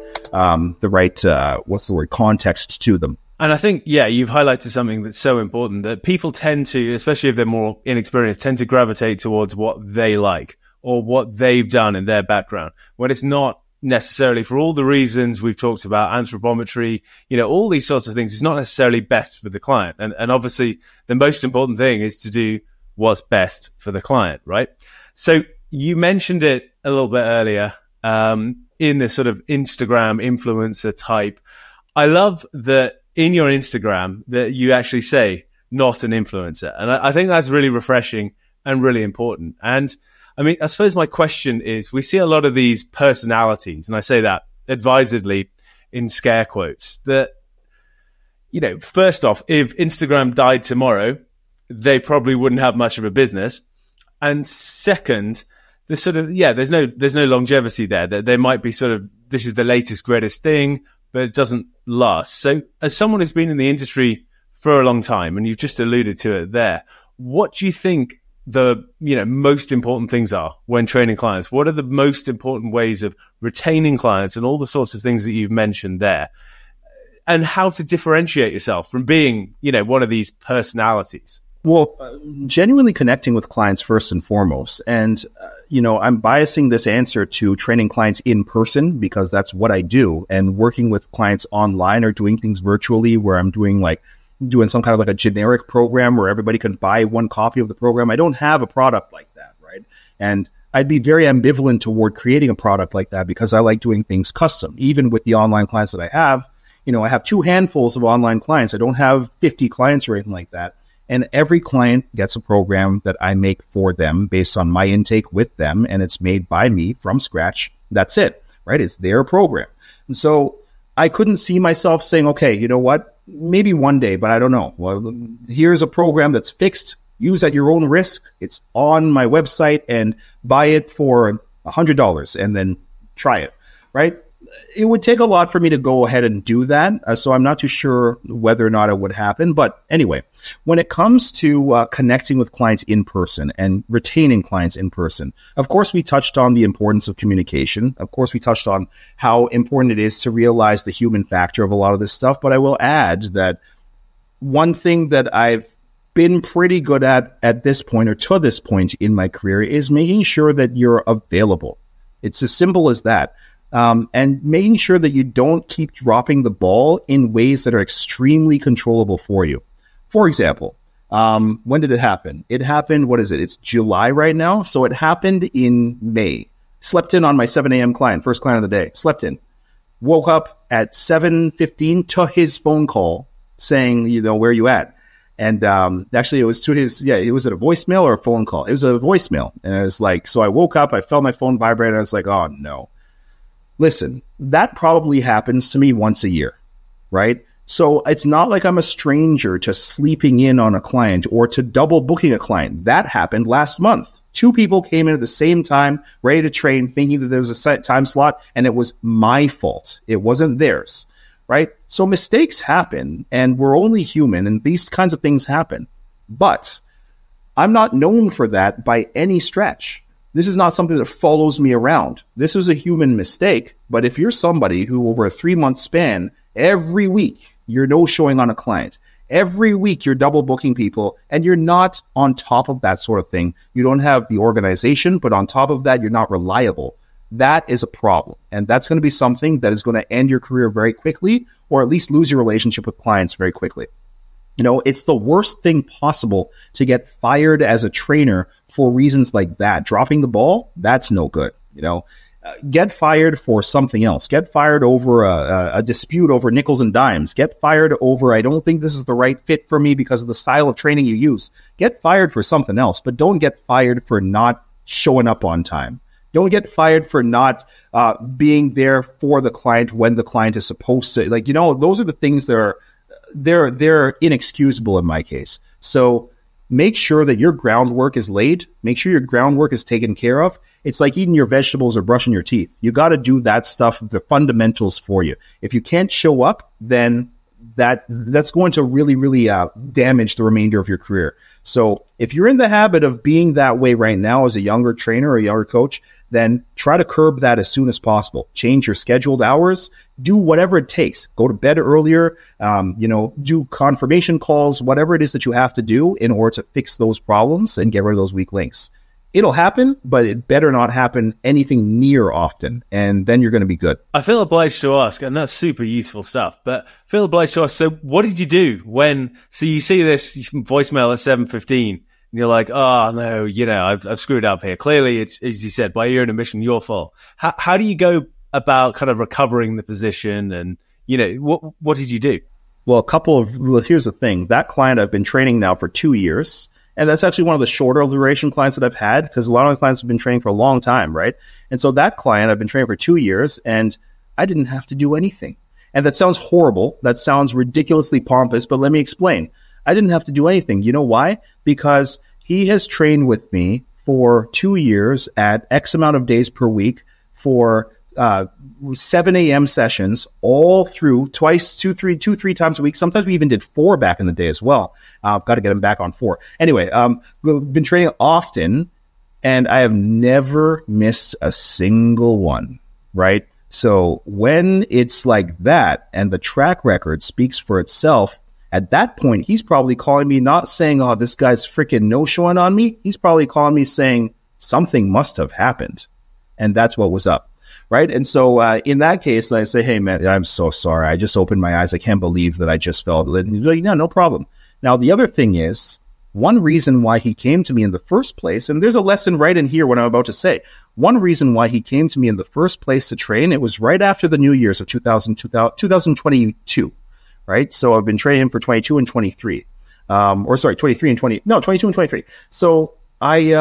context to them. And I think, you've highlighted something that's so important, that people tend to, especially if they're more inexperienced, tend to gravitate towards what they like or what they've done in their background, when it's not necessarily, for all the reasons we've talked about, anthropometry, all these sorts of things, it's not necessarily best for the client. And obviously the most important thing is to do what's best for the client, right? So you mentioned it a little bit earlier, in this sort of Instagram influencer type. I love that in your Instagram that you actually say not an influencer. And I think that's really refreshing and really important. And I mean, I suppose my question is, we see a lot of these personalities, and I say that advisedly in scare quotes, that, first off, if Instagram died tomorrow, they probably wouldn't have much of a business. And second, there's no longevity there. There might be this is the latest, greatest thing, but it doesn't last. So as someone who's been in the industry for a long time, and you've just alluded to it there, what do you think the most important things are when training clients? What are the most important ways of retaining clients and all the sorts of things that you've mentioned there, and how to differentiate yourself from being one of these personalities? Well, genuinely connecting with clients first and foremost. And, I'm biasing this answer to training clients in person because that's what I do, and working with clients online or doing things virtually where I'm doing some kind of like a generic program where everybody can buy one copy of the program. I don't have a product like that, right? And I'd be very ambivalent toward creating a product like that because I like doing things custom. Even with the online clients that I have, I have 2 handfuls of online clients. I don't have 50 clients or anything like that. And every client gets a program that I make for them based on my intake with them, and it's made by me from scratch. That's it, right? It's their program. And so I couldn't see myself saying, okay, you know what? Maybe one day, but I don't know. Well, here's a program that's fixed. Use at your own risk. It's on my website, and buy it for $100 and then try it, right? It would take a lot for me to go ahead and do that. So I'm not too sure whether or not it would happen. But anyway, when it comes to connecting with clients in person and retaining clients in person, of course, we touched on the importance of communication. Of course, we touched on how important it is to realize the human factor of a lot of this stuff. But I will add that one thing that I've been pretty good at this point, or to this point in my career, is making sure that you're available. It's as simple as that. And making sure that you don't keep dropping the ball in ways that are extremely controllable for you. For example, when did it happen? It happened, what is it? It's July right now. So it happened in May. Slept in on my 7 a.m. client, first client of the day. Slept in. Woke up at 7:15 to his phone call saying, you know, where are you at? And actually, it was to his, it was at a voicemail or a phone call? It was a voicemail. And I was like, so I woke up, I felt my phone vibrate, and I was like, oh, no. Listen, that probably happens to me once a year, right? So it's not like I'm a stranger to sleeping in on a client or to double booking a client. That happened last month. 2 people came in at the same time, ready to train, thinking that there was a set time slot, and it was my fault. It wasn't theirs, right? So mistakes happen, and we're only human, and these kinds of things happen. But I'm not known for that by any stretch. This is not something that follows me around. This was a human mistake. But if you're somebody who over a 3-month span, every week you're no-showing on a client, every week you're double booking people, and you're not on top of that sort of thing, you don't have the organization, but on top of that, you're not reliable. That is a problem. And that's going to be something that is going to end your career very quickly, or at least lose your relationship with clients very quickly. You know, it's the worst thing possible to get fired as a trainer for reasons like that. Dropping the ball, that's no good. You know, get fired for something else. Get fired over a dispute over nickels and dimes. Get fired over, I don't think this is the right fit for me because of the style of training you use. Get fired for something else, but don't get fired for not showing up on time. Don't get fired for not being there for the client when the client is supposed to. Like, you know, those are the things that are, they're inexcusable in my case. So make sure that your groundwork is laid. Make sure your groundwork is taken care of. It's like eating your vegetables or brushing your teeth. You got to do that stuff, the fundamentals for you. If you can't show up, then that's going to really, really damage the remainder of your career. So if you're in the habit of being that way right now as a younger trainer or a younger coach, then try to curb that as soon as possible. Change your scheduled hours. Do whatever it takes. Go to bed earlier. Do confirmation calls, whatever it is that you have to do in order to fix those problems and get rid of those weak links. It'll happen, but it better not happen anything near often, and then you're going to be good. I feel obliged to ask, and that's super useful stuff, but I feel obliged to ask, so what did you do so you see this voicemail at 7:15, and you're like, oh, no, I've screwed up here. Clearly, it's, as you said, by your own admission, your fault. How do you go about kind of recovering the position, and, what did you do? Well, here's the thing. That client I've been training now for 2 years. And that's actually one of the shorter duration clients that I've had, because a lot of my clients have been training for a long time, right? And so that client, I've been training for 2 years, and I didn't have to do anything. And that sounds horrible. That sounds ridiculously pompous, but let me explain. I didn't have to do anything. You know why? Because he has trained with me for 2 years at X amount of days per week for 7 a.m. sessions all through two, three times a week. Sometimes we even did 4 back in the day as well. Got to get him back on 4. Anyway, we've been training often, and I have never missed a single one, right? So when it's like that and the track record speaks for itself, at that point, he's probably calling me not saying, oh, this guy's freaking no-showing on me. He's probably calling me saying something must have happened. And that's what was up. Right. And so in that case, I say, hey, man, I'm so sorry. I just opened my eyes. I can't believe that I just fell. And he's like, no problem. Now, the other thing is, one reason why he came to me in the first place, and there's a lesson right in here what I'm about to say. One reason why he came to me in the first place to train, it was right after the New Year's of 2022. Right. So I've been training for 22 and 23. or sorry, 23 and 20, no, 22 and 23. So he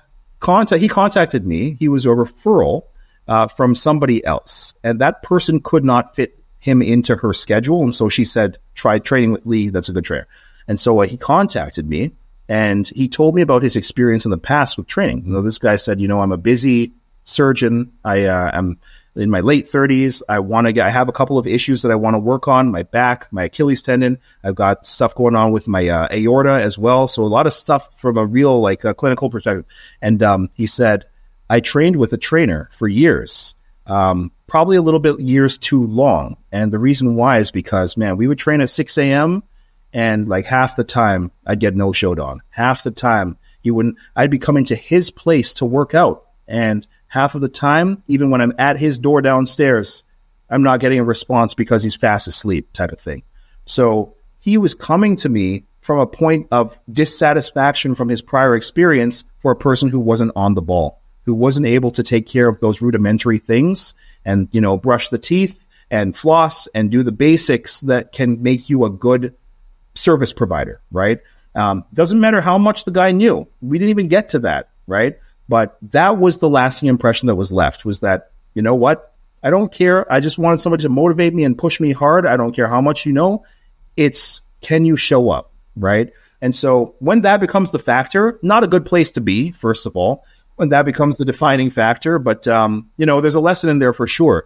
contacted me. He was a referral from somebody else, and that person could not fit him into her schedule. And so she said, try training with Lee. That's a good trainer. And so he contacted me, and he told me about his experience in the past with training. You know, this guy said, I'm a busy surgeon. I am in my late 30s. I have a couple of issues that I want to work on, my back, my Achilles tendon. I've got stuff going on with my aorta as well. So a lot of stuff from a real clinical perspective. And he said, I trained with a trainer for years, probably a little bit years too long. And the reason why is because, man, we would train at 6 a.m. and like half the time I'd get no-showed on. Half the time I'd be coming to his place to work out. And half of the time, even when I'm at his door downstairs, I'm not getting a response because he's fast asleep type of thing. So he was coming to me from a point of dissatisfaction from his prior experience for a person who wasn't on the ball, who wasn't able to take care of those rudimentary things and, brush the teeth and floss and do the basics that can make you a good service provider, right? Doesn't matter how much the guy knew. We didn't even get to that, right? But that was the lasting impression that was left, was that, you know what? I don't care. I just wanted somebody to motivate me and push me hard. I don't care how much you know. It's, can you show up, right? And so when that becomes the factor, not a good place to be, first of all, when that becomes the defining factor. But, there's a lesson in there for sure.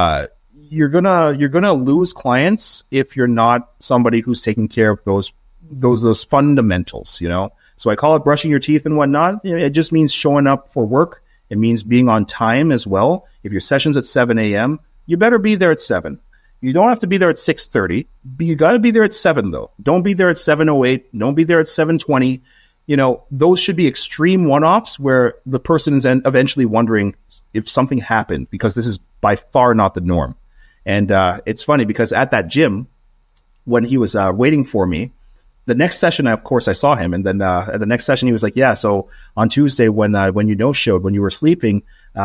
You're gonna lose clients if you're not somebody who's taking care of those fundamentals, So I call it brushing your teeth and whatnot. It just means showing up for work. It means being on time as well. If your session's at 7 a.m., you better be there at 7. You don't have to be there at 6:30. You got to be there at 7, though. Don't be there at 7:08. Don't be there at 7:20. Those should be extreme one-offs where the person is eventually wondering if something happened, because this is by far not the norm. And it's funny because at that gym, when he was waiting for me, the next session, of course, I saw him. And then at the next session, he was like, yeah, so on Tuesday when you no-showed, when you were sleeping,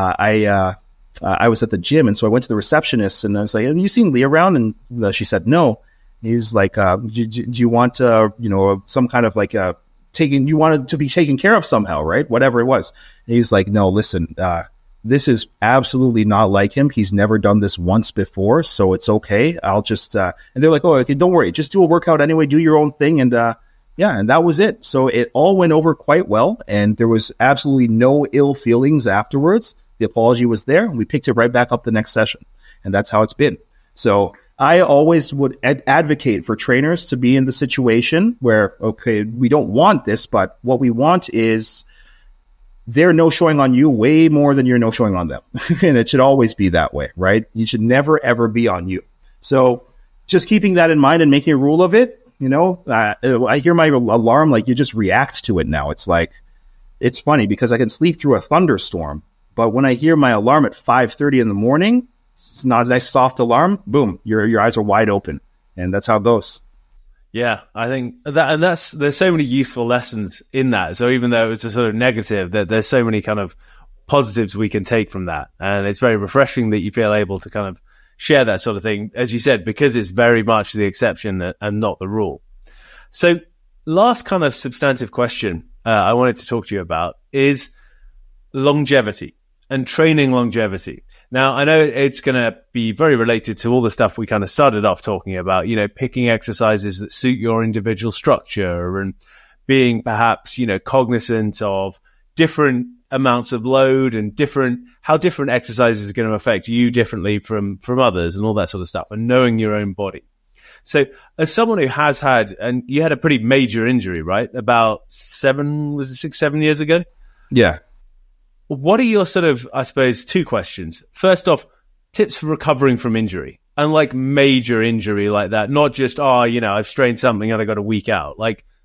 I was at the gym. And so I went to the receptionist and I was like, have you seen Lee around? And she said, no. He was like, do you want, some kind of you wanted to be taken care of somehow, right? Whatever it was. And he was like, no, listen, this is absolutely not like him. He's never done this once before, so it's okay. I'll just, and they're like, oh, okay, don't worry. Just do a workout anyway. Do your own thing. And and that was it. So it all went over quite well. And there was absolutely no ill feelings afterwards. The apology was there. And we picked it right back up the next session. And that's how it's been. So I always would advocate for trainers to be in the situation where, okay, we don't want this, but what we want is they're no-showing on you way more than you're no-showing on them. And it should always be that way, right? You should never, ever be on you. So just keeping that in mind and making a rule of it, I hear my alarm, you just react to it now. It's it's funny because I can sleep through a thunderstorm, but when I hear my alarm at 5:30 in the morning, it's not a nice soft alarm. Boom, your eyes are wide open. And that's how it goes. Yeah, I think there's so many useful lessons in that. So even though it's a sort of negative, there's so many kind of positives we can take from that. And it's very refreshing that you feel able to kind of share that sort of thing, as you said, because it's very much the exception and not the rule. So last kind of substantive question I wanted to talk to you about is longevity and training longevity. Now, I know it's going to be very related to all the stuff we kind of started off talking about, picking exercises that suit your individual structure and being perhaps, cognizant of different amounts of load and how different exercises are going to affect you differently from others and all that sort of stuff, and knowing your own body. So as someone who has had, and you had a pretty major injury, right? About 7 years ago? Yeah. What are your sort of, I suppose, 2 questions? First off, tips for recovering from injury, and major injury like that, not just, I've strained something and I got a week out,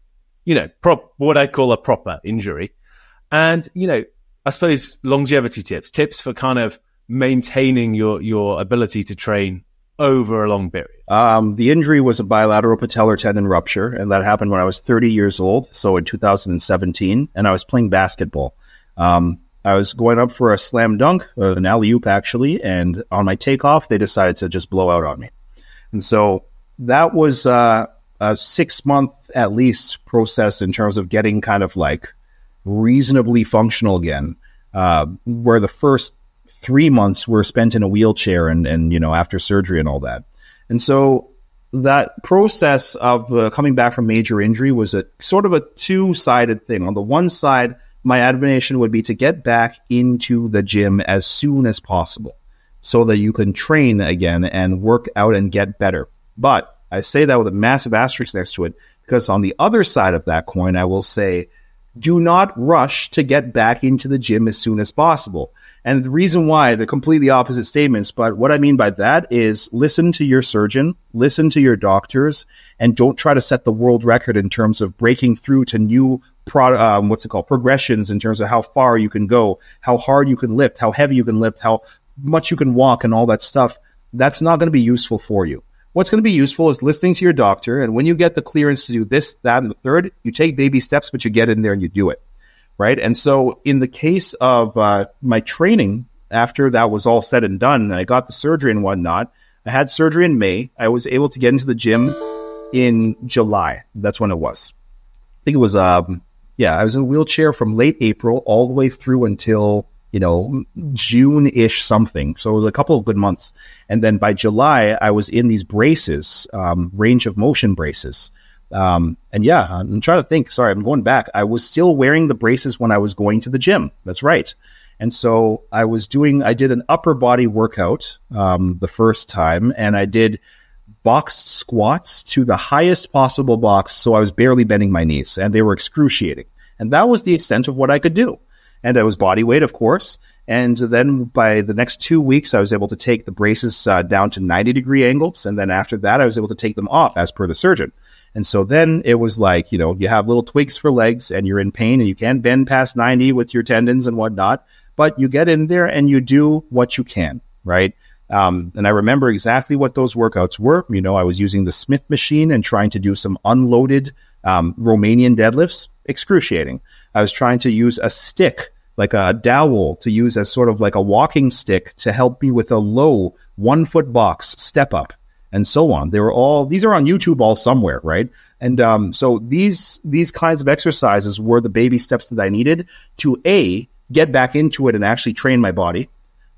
what I'd call a proper injury. And, I suppose longevity tips for kind of maintaining your ability to train over a long period. The injury was a bilateral patellar tendon rupture, and that happened when I was 30 years old. So in 2017, and I was playing basketball. I was going up for a slam dunk, an alley-oop actually, and on my takeoff, they decided to just blow out on me. And so that was a 6-month at least process in terms of getting kind of like reasonably functional again, where the first 3 months were spent in a wheelchair and after surgery and all that. And so that process of coming back from major injury was a sort of a two-sided thing. On the one side, my admonition would be to get back into the gym as soon as possible so that you can train again and work out and get better. But I say that with a massive asterisk next to it, because on the other side of that coin, I will say, do not rush to get back into the gym as soon as possible. And the reason why, they're completely opposite statements, but what I mean by that is listen to your surgeon, listen to your doctors, and don't try to set the world record in terms of breaking through to new progressions in terms of how far you can go, how hard you can lift, how heavy you can lift, how much you can walk and all that stuff. That's not going to be useful for you. What's going to be useful is listening to your doctor, and when you get the clearance to do this, that, and the third, you take baby steps, but you get in there and you do it, right? And so in the case of my training, after that was all said and done, and I got the surgery and whatnot, I had surgery in May. I was able to get into the gym in July. That's when it was. I think it was, I was in a wheelchair from late April all the way through until June-ish something. So it was a couple of good months. And then by July, I was in these braces, range of motion braces. I'm trying to think. Sorry, I'm going back. I was still wearing the braces when I was going to the gym. That's right. And so I did an upper body workout the first time, and I did box squats to the highest possible box. So I was barely bending my knees, and they were excruciating. And that was the extent of what I could do. And I was body weight, of course. And then by the next 2 weeks, I was able to take the braces down to 90-degree angles. And then after that, I was able to take them off as per the surgeon. And so then it was like, you have little tweaks for legs and you're in pain and you can't bend past 90 with your tendons and whatnot. But you get in there and you do what you can, right? And I remember exactly what those workouts were. I was using the Smith machine and trying to do some unloaded Romanian deadlifts. Excruciating. I was trying to use a stick, like a dowel, to use as sort of like a walking stick to help me with a low 1 foot box step up and so on. These are on YouTube all somewhere, right? And so these kinds of exercises were the baby steps that I needed to A, get back into it and actually train my body,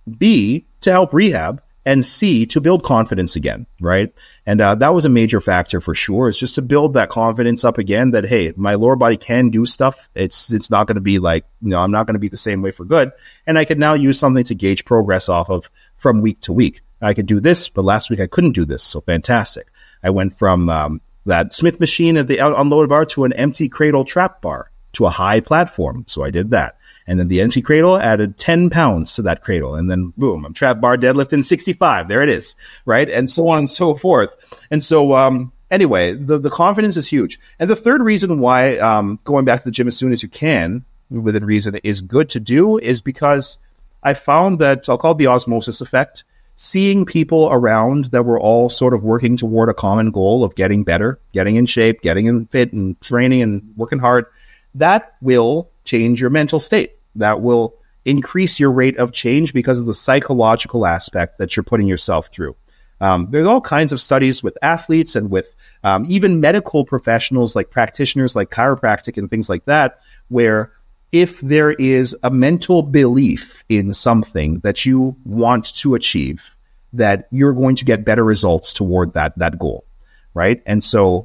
B, to help rehab, and C, to build confidence again, right? And that was a major factor for sure, is just to build that confidence up again that, hey, my lower body can do stuff. It's not going to be like, I'm not going to be the same way for good. And I can now use something to gauge progress off of from week to week. I could do this, but last week I couldn't do this. So fantastic. I went from that Smith machine at the unloaded bar to an empty cradle trap bar to a high platform. So I did that. And then the empty cradle added 10 pounds to that cradle. And then, boom, I'm trap bar deadlifting 65. There it is, right? And so on and so forth. And so, anyway, the confidence is huge. And the third reason why going back to the gym as soon as you can, within reason, is good to do is because I found that, I'll call it the osmosis effect, seeing people around that were all sort of working toward a common goal of getting better, getting in shape, getting in fit and training and working hard, that will change your mental state. That will increase your rate of change because of the psychological aspect that you're putting yourself through. There's all kinds of studies with athletes and with even medical professionals like practitioners like chiropractic and things like that, where if there is a mental belief in something that you want to achieve, that you're going to get better results toward that goal. Right. And so,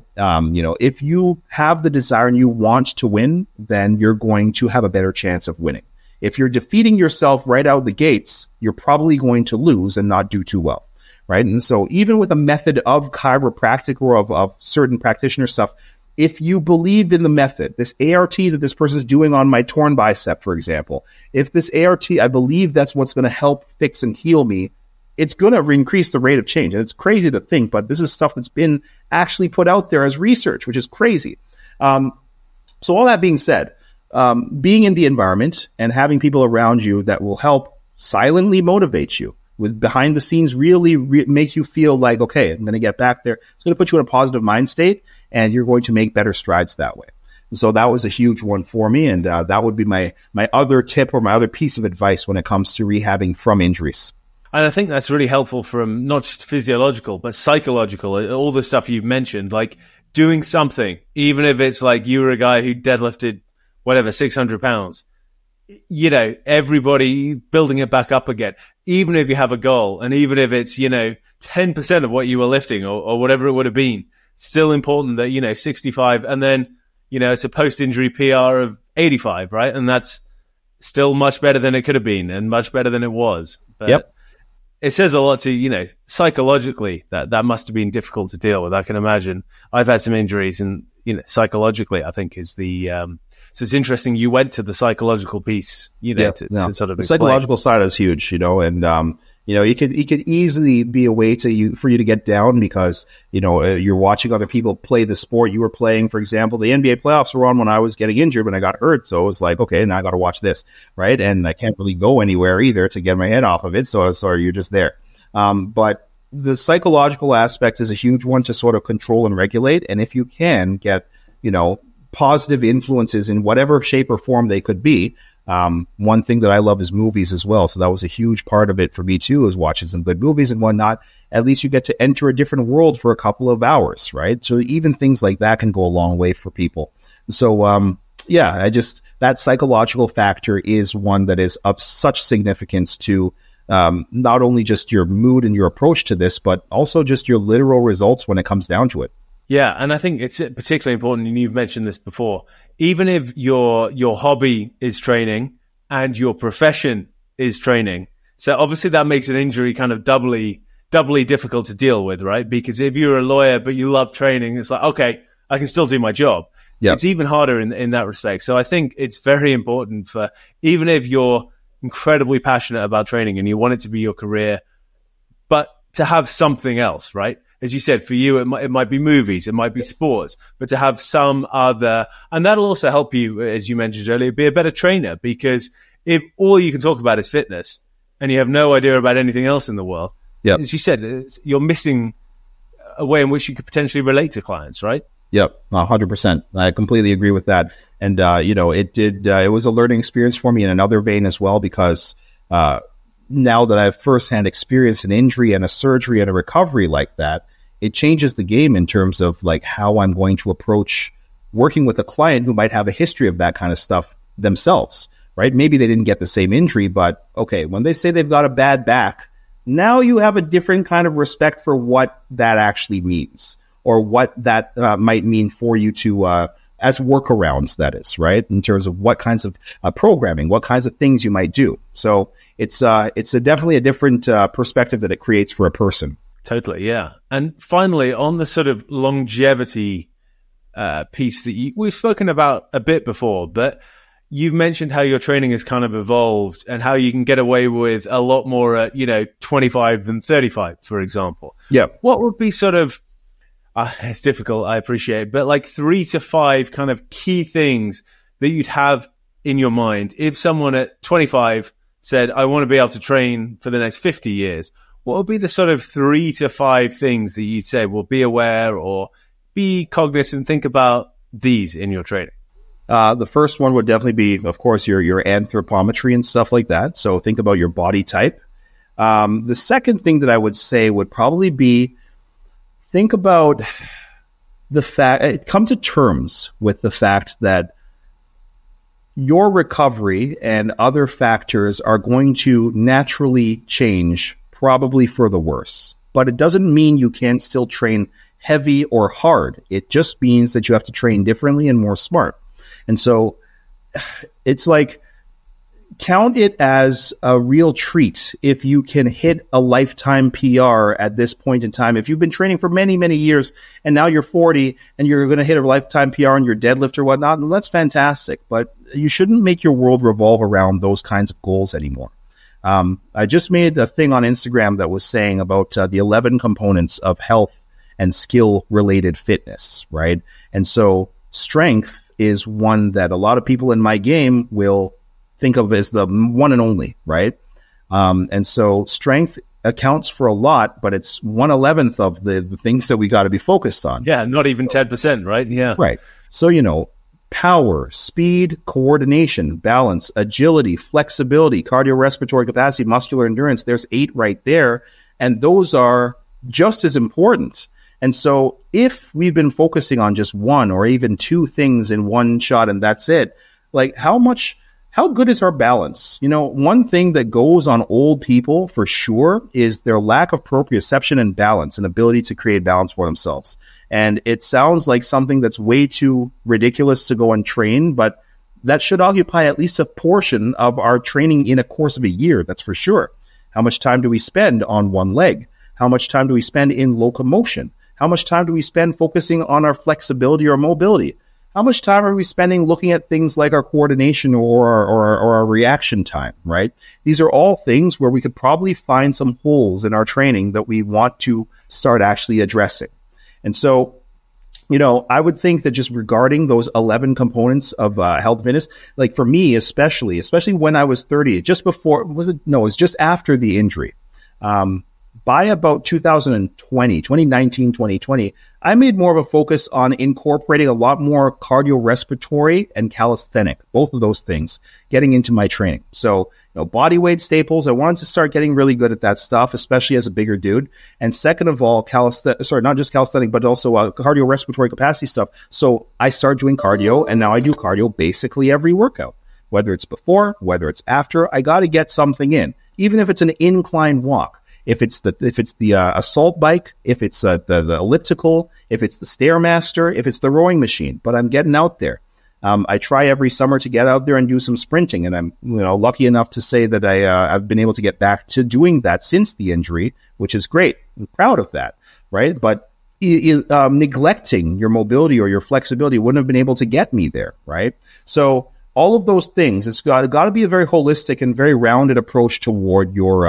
if you have the desire and you want to win, then you're going to have a better chance of winning. If you're defeating yourself right out of the gates, you're probably going to lose and not do too well. Right. And so even with a method of chiropractic or of certain practitioner stuff, if you believe in the method, this ART that this person is doing on my torn bicep, for example, if this ART, I believe that's what's going to help fix and heal me, it's going to increase the rate of change. And it's crazy to think, but this is stuff that's been actually put out there as research, which is crazy. So all that being said, being in the environment and having people around you that will help silently motivate you with behind the scenes really make you feel like, okay, I'm going to get back there. It's going to put you in a positive mind state and you're going to make better strides that way. And so that was a huge one for me. And that would be my other tip or my other piece of advice when it comes to rehabbing from injuries. And I think that's really helpful from not just physiological, but psychological, all the stuff you've mentioned. Like, doing something, even if it's like you were a guy who deadlifted, whatever, 600 pounds, everybody building it back up again, even if you have a goal and even if it's, 10% of what you were lifting or whatever it would have been, still important that, 65 and then, it's a post-injury PR of 85, right? And that's still much better than it could have been and much better than it was. But yep. It says a lot to, psychologically that must have been difficult to deal with. I can imagine. I've had some injuries and, psychologically, I think is the, so it's interesting you went to the psychological piece, to sort of explain. The psychological side is huge, and, it could easily be a way for you to get down because, you're watching other people play the sport you were playing. For example, the NBA playoffs were on when I was getting injured, when I got hurt. So it was like, okay, now I got to watch this, right? And I can't really go anywhere either to get my head off of it. So you're just there. But the psychological aspect is a huge one to sort of control and regulate. And if you can get, positive influences in whatever shape or form they could be. One thing that I love is movies as well. So that was a huge part of it for me too, is watching some good movies and whatnot. At least you get to enter a different world for a couple of hours, right? So even things like that can go a long way for people. So, that psychological factor is one that is of such significance to not only just your mood and your approach to this, but also just your literal results when it comes down to it. Yeah, and I think it's particularly important, and you've mentioned this before, even if your hobby is training and your profession is training, so obviously that makes an injury kind of doubly difficult to deal with, right? Because if you're a lawyer but you love training, it's like, okay, I can still do my job. Yep. It's even harder in that respect. So I think it's very important for, even if you're incredibly passionate about training and you want it to be your career, but to have something else, right? As you said, for you, it might be movies, it might be sports, but to have some other, and that'll also help you, as you mentioned earlier, be a better trainer, because if all you can talk about is fitness and you have no idea about anything else in the world, yep. As you said, you're missing a way in which you could potentially relate to clients, right? Yep, 100%. I completely agree with that. And, it was a learning experience for me in another vein as well, because now that I have firsthand experienced an injury and a surgery and a recovery like that, it changes the game in terms of like how I'm going to approach working with a client who might have a history of that kind of stuff themselves, right? Maybe they didn't get the same injury, but okay, when they say they've got a bad back, now you have a different kind of respect for what that actually means, or what that might mean for you to, as workarounds, that is, right? In terms of what kinds of programming, what kinds of things you might do. So it's definitely a different perspective that it creates for a person. Totally, yeah. And finally, on the sort of longevity piece that we've spoken about a bit before, but you've mentioned how your training has kind of evolved and how you can get away with a lot more at, 25 than 35, for example. Yeah. What would be sort of, it's difficult, I appreciate, but like 3 to 5 kind of key things that you'd have in your mind if someone at 25 said, I want to be able to train for the next 50 years, what would be the sort of 3 to 5 things that you'd say, well, be aware or be cognizant, think about these in your training? The first one would definitely be, of course, your anthropometry and stuff like that. So think about your body type. The second thing that I would say would probably be, think about the fact, come to terms with the fact that your recovery and other factors are going to naturally change, probably for the worse. But it doesn't mean you can't still train heavy or hard. It just means that you have to train differently and more smart. And so it's like, count it as a real treat if you can hit a lifetime PR at this point in time. If you've been training for many, many years and now you're 40 and you're going to hit a lifetime PR on your deadlift or whatnot, well, that's fantastic. But you shouldn't make your world revolve around those kinds of goals anymore. I just made a thing on Instagram that was saying about the 11 components of health and skill-related fitness, right? And so strength is one that a lot of people in my game will think of as the one and only, right? And so strength accounts for a lot, but it's 1/11 of the things that we got to be focused on. Yeah, not even 10%, right? Yeah. Right. So, power, speed, coordination, balance, agility, flexibility, cardiorespiratory capacity, muscular endurance, there's 8 right there. And those are just as important. And so if we've been focusing on just one or even two things in one shot and that's it, like how good is our balance? One thing that goes on old people for sure is their lack of proprioception and balance and ability to create balance for themselves. And it sounds like something that's way too ridiculous to go and train, but that should occupy at least a portion of our training in a course of a year, that's for sure. How much time do we spend on one leg? How much time do we spend in locomotion? How much time do we spend focusing on our flexibility or mobility? How much time are we spending looking at things like our coordination or our reaction time, right? These are all things where we could probably find some holes in our training that we want to start actually addressing. And so, I would think that just regarding those 11 components of health fitness, like for me, especially when I was 30, it was just after the injury. By about 2019, 2020, I made more of a focus on incorporating a lot more cardiorespiratory and calisthenic, both of those things, getting into my training. So, body weight staples, I wanted to start getting really good at that stuff, especially as a bigger dude. And second of all, not just calisthenic, but also cardiorespiratory capacity stuff. So I started doing cardio, and now I do cardio basically every workout, whether it's before, whether it's after. I got to get something in, even if it's an incline walk. If it's the assault bike, if it's the elliptical, if it's the Stairmaster, if it's the rowing machine, but I'm getting out there. I try every summer to get out there and do some sprinting, and I'm lucky enough to say that I've been able to get back to doing that since the injury, which is great. I'm proud of that, right? But neglecting your mobility or your flexibility wouldn't have been able to get me there, right? So all of those things, it's got to be a very holistic and very rounded approach toward your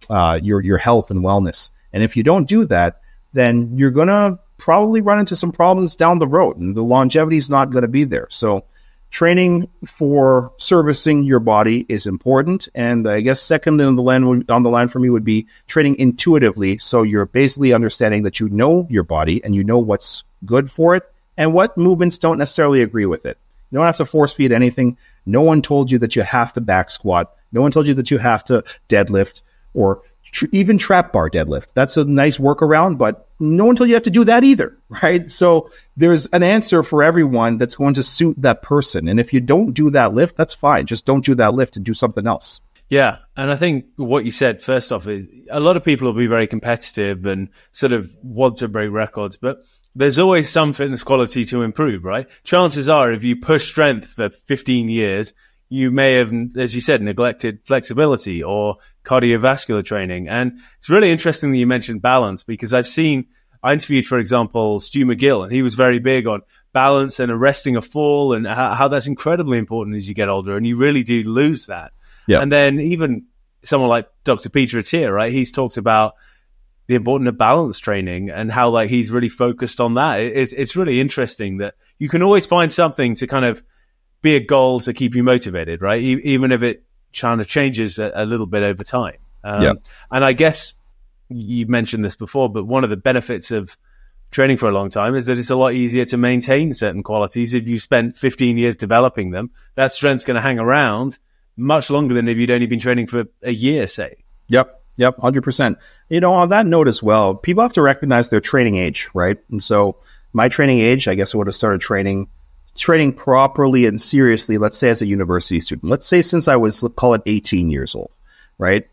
health and wellness. And if you don't do that, then you're going to probably run into some problems down the road, and the longevity is not going to be there. So training for servicing your body is important. And I guess second on the line for me would be training intuitively. So you're basically understanding that you know your body and you know what's good for it and what movements don't necessarily agree with it. You don't have to force feed anything. No one told you that you have to back squat. No one told you that you have to deadlift or even trap bar deadlift. That's a nice workaround, but no one told you have to do that either, right? So there's an answer for everyone that's going to suit that person. And if you don't do that lift, that's fine. Just don't do that lift and do something else. Yeah. And I think what you said, first off, is a lot of people will be very competitive and sort of want to break records, but there's always some fitness quality to improve, right? Chances are if you push strength for 15 years, you may have, as you said, neglected flexibility or cardiovascular training. And it's really interesting that you mentioned balance, because I interviewed, for example, Stu McGill, and he was very big on balance and arresting a fall and how that's incredibly important as you get older, and you really do lose that. Yeah. And then even someone like Dr. Peter Attia, right? He's talked about the importance of balance training and how he's really focused on that. It's really interesting that you can always find something to kind of be a goal to keep you motivated, right? Even if it kind of changes a little bit over time. And I guess you've mentioned this before, but one of the benefits of training for a long time is that it's a lot easier to maintain certain qualities. If you spent 15 years developing them, that strength's going to hang around much longer than if you'd only been training for a year, say. Yep, 100%. On that note as well, people have to recognize their training age, right? And so my training age, I guess I would have started training properly and seriously, let's say as a university student. Let's say since I was, call it 18 years old, right?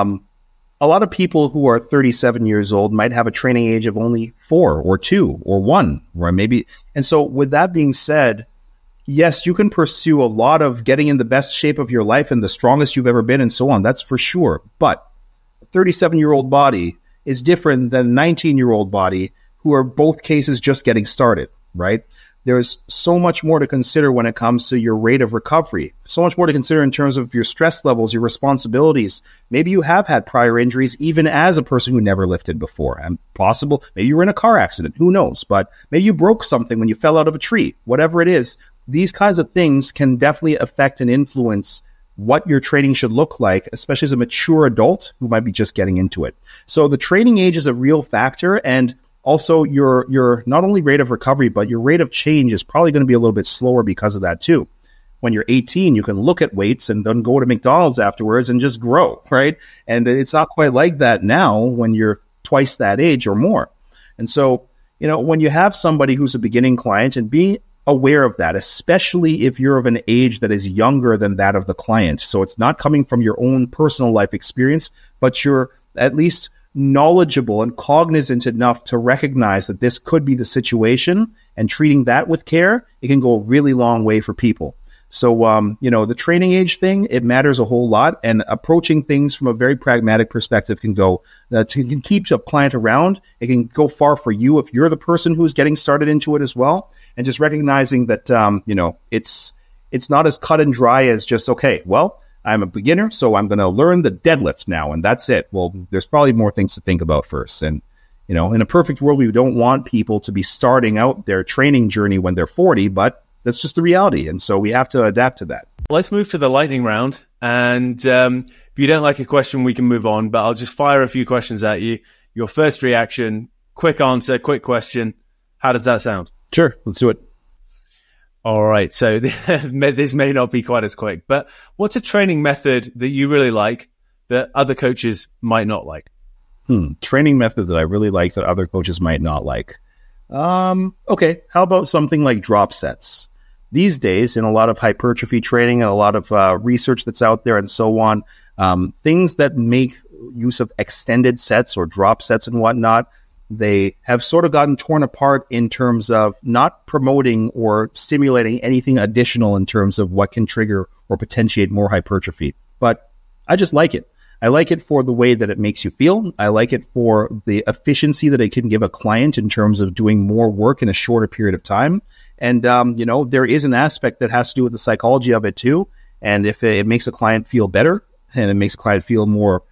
A lot of people who are 37 years old might have a training age of only 4 or 2 or 1, or maybe. And so with that being said, yes, you can pursue a lot of getting in the best shape of your life and the strongest you've ever been and so on. That's for sure. But a 37-year-old body is different than a 19-year-old body, who are both cases just getting started, right? There's so much more to consider when it comes to your rate of recovery, so much more to consider in terms of your stress levels, your responsibilities. Maybe you have had prior injuries even as a person who never lifted before. And possible, maybe you were in a car accident, who knows? But maybe you broke something when you fell out of a tree. Whatever it is, these kinds of things can definitely affect and influence what your training should look like, especially as a mature adult who might be just getting into it. So the training age is a real factor, and also your not only rate of recovery, but your rate of change is probably going to be a little bit slower because of that too. When you're 18, you can look at weights and then go to McDonald's afterwards and just grow, right? And it's not quite like that now when you're twice that age or more. And so, when you have somebody who's a beginning client, and be aware of that, especially if you're of an age that is younger than that of the client. So it's not coming from your own personal life experience, but you're at least knowledgeable and cognizant enough to recognize that this could be the situation, and treating that with care, it can go a really long way for people. So, the training age thing, it matters a whole lot, and approaching things from a very pragmatic perspective can keep a client around. It can go far for you if you're the person who's getting started into it as well. And just recognizing that, it's not as cut and dry as just, okay, well, I'm a beginner, so I'm going to learn the deadlift now, and that's it. Well, there's probably more things to think about first. And, in a perfect world, we don't want people to be starting out their training journey when they're 40, but that's just the reality. And so we have to adapt to that. Let's move to the lightning round. And if you don't like a question, we can move on, but I'll just fire a few questions at you. Your first reaction, quick answer, quick question. How does that sound? Sure, let's do it. All right. So this may not be quite as quick, but what's a training method that you really like that other coaches might not like? Training method that I really like that other coaches might not like. Okay. How about something like drop sets? These days, in a lot of hypertrophy training and a lot of research that's out there and so on, things that make use of extended sets or drop sets and whatnot, they have sort of gotten torn apart in terms of not promoting or stimulating anything additional in terms of what can trigger or potentiate more hypertrophy. But I just like it. I like it for the way that it makes you feel. I like it for the efficiency that it can give a client in terms of doing more work in a shorter period of time. And, there is an aspect that has to do with the psychology of it too. And if it makes a client feel better and it makes a client feel more,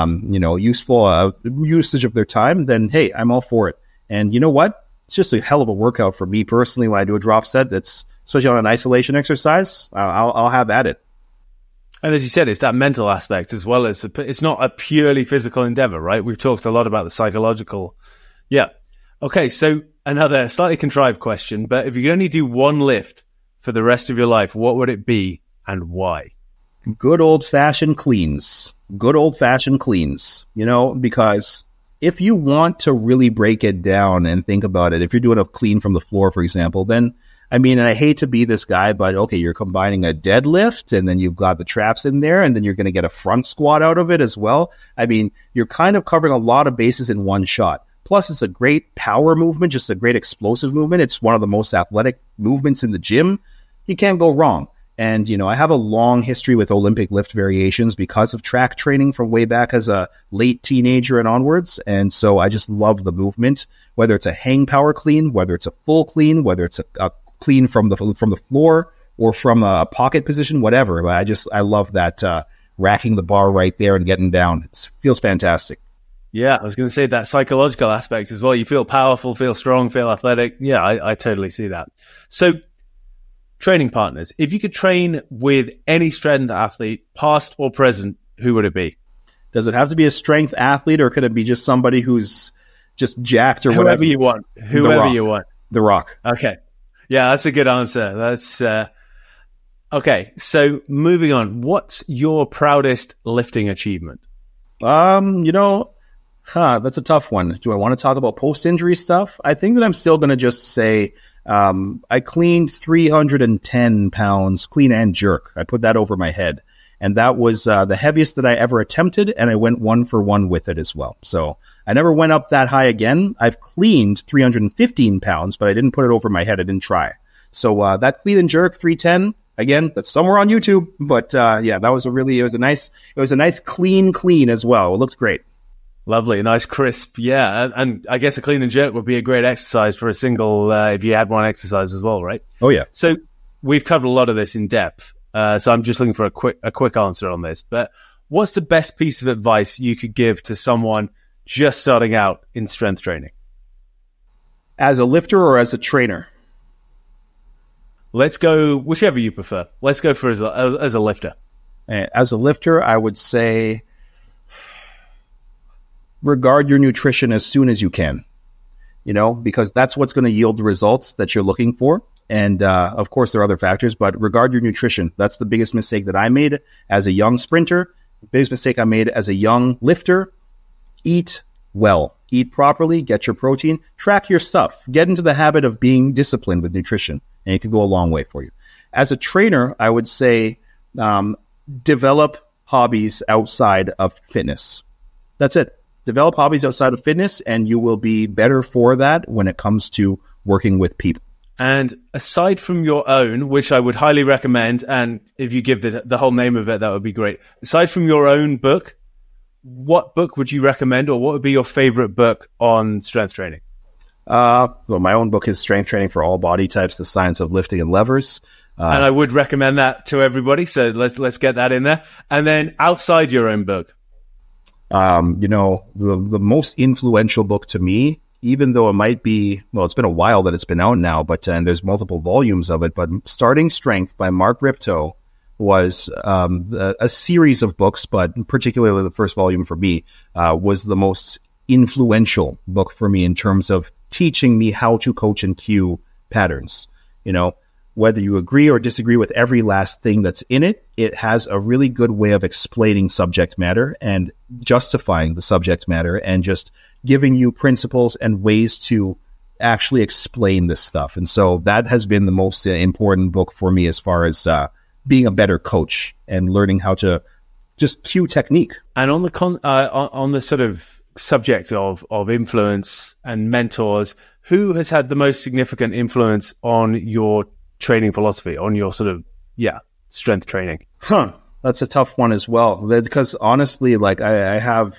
useful usage of their time, then, hey, I'm all for it. And you know what? It's just a hell of a workout for me personally when I do a drop set. That's especially on an isolation exercise. I'll have at it. And as you said, it's that mental aspect as well as it's not a purely physical endeavor, right? We've talked a lot about the psychological. Yeah. Okay. So another slightly contrived question, but if you could only do one lift for the rest of your life, what would it be and why? Good old-fashioned cleans. Good old-fashioned cleans, because if you want to really break it down and think about it, if you're doing a clean from the floor, for example, then, and I hate to be this guy, but okay, you're combining a deadlift and then you've got the traps in there and then you're going to get a front squat out of it as well. You're kind of covering a lot of bases in one shot. Plus, it's a great power movement, just a great explosive movement. It's one of the most athletic movements in the gym. You can't go wrong. And, I have a long history with Olympic lift variations because of track training from way back as a late teenager and onwards. And so I just love the movement, whether it's a hang power clean, whether it's a full clean, whether it's a clean from the floor or from a pocket position, whatever. I love that racking the bar right there and getting down. It feels fantastic. Yeah, I was going to say that psychological aspect as well. You feel powerful, feel strong, feel athletic. Yeah, I totally see that. So training partners, if you could train with any strength athlete, past or present, who would it be? Does it have to be a strength athlete or could it be just somebody who's just jacked or whatever? Whoever you want. The Rock. Okay. Yeah, that's a good answer. That's okay. So moving on, what's your proudest lifting achievement? That's a tough one. Do I want to talk about post-injury stuff? I think that I'm still going to just say I cleaned 310 pounds, clean and jerk. I put that over my head. And that was the heaviest that I ever attempted, and I went 1 for 1 with it as well. So I never went up that high again. I've cleaned 315 pounds, but I didn't put it over my head. I didn't try. So that clean and jerk 310, again, that's somewhere on YouTube. But that was it was a nice clean as well. It looked great. Lovely, nice crisp, yeah. And I guess a clean and jerk would be a great exercise for a single, if you had one exercise as well, right? Oh, yeah. So we've covered a lot of this in depth. So I'm just looking for a quick answer on this. But what's the best piece of advice you could give to someone just starting out in strength training? As a lifter or as a trainer? Let's go, whichever you prefer. Let's go for as a lifter. As a lifter, I would say regard your nutrition as soon as you can, because that's what's going to yield the results that you're looking for. And of course, there are other factors, but regard your nutrition. That's the biggest mistake that I made as a young sprinter. The biggest mistake I made as a young lifter. Eat well. eat properly, get your protein, track your stuff, get into the habit of being disciplined with nutrition, and it can go a long way for you. As a trainer, I would say develop hobbies outside of fitness. That's it. Develop hobbies outside of fitness, and you will be better for that when it comes to working with people. And aside from your own, which I would highly recommend, and if you give the whole name of it, that would be great. Aside from your own book, what book would you recommend, or what would be your favorite book on strength training? Well, my own book is Strength Training for All Body Types, The Science of Lifting and Levers. And I would recommend that to everybody. So let's get that in there. And then outside your own book. The most influential book to me, even though it might be, well, it's been a while that it's been out now, but and there's multiple volumes of it, but Starting Strength by Mark Ripto was a series of books, but particularly the first volume for me was the most influential book for me in terms of teaching me how to coach and cue patterns. Whether you agree or disagree with every last thing that's in it, it has a really good way of explaining subject matter and justifying the subject matter and just giving you principles and ways to actually explain this stuff. And so that has been the most important book for me as far as being a better coach and learning how to just cue technique. And on the sort of subject of influence and mentors, who has had the most significant influence on your training philosophy, on your sort of, strength training? That's a tough one as well. Because honestly, I have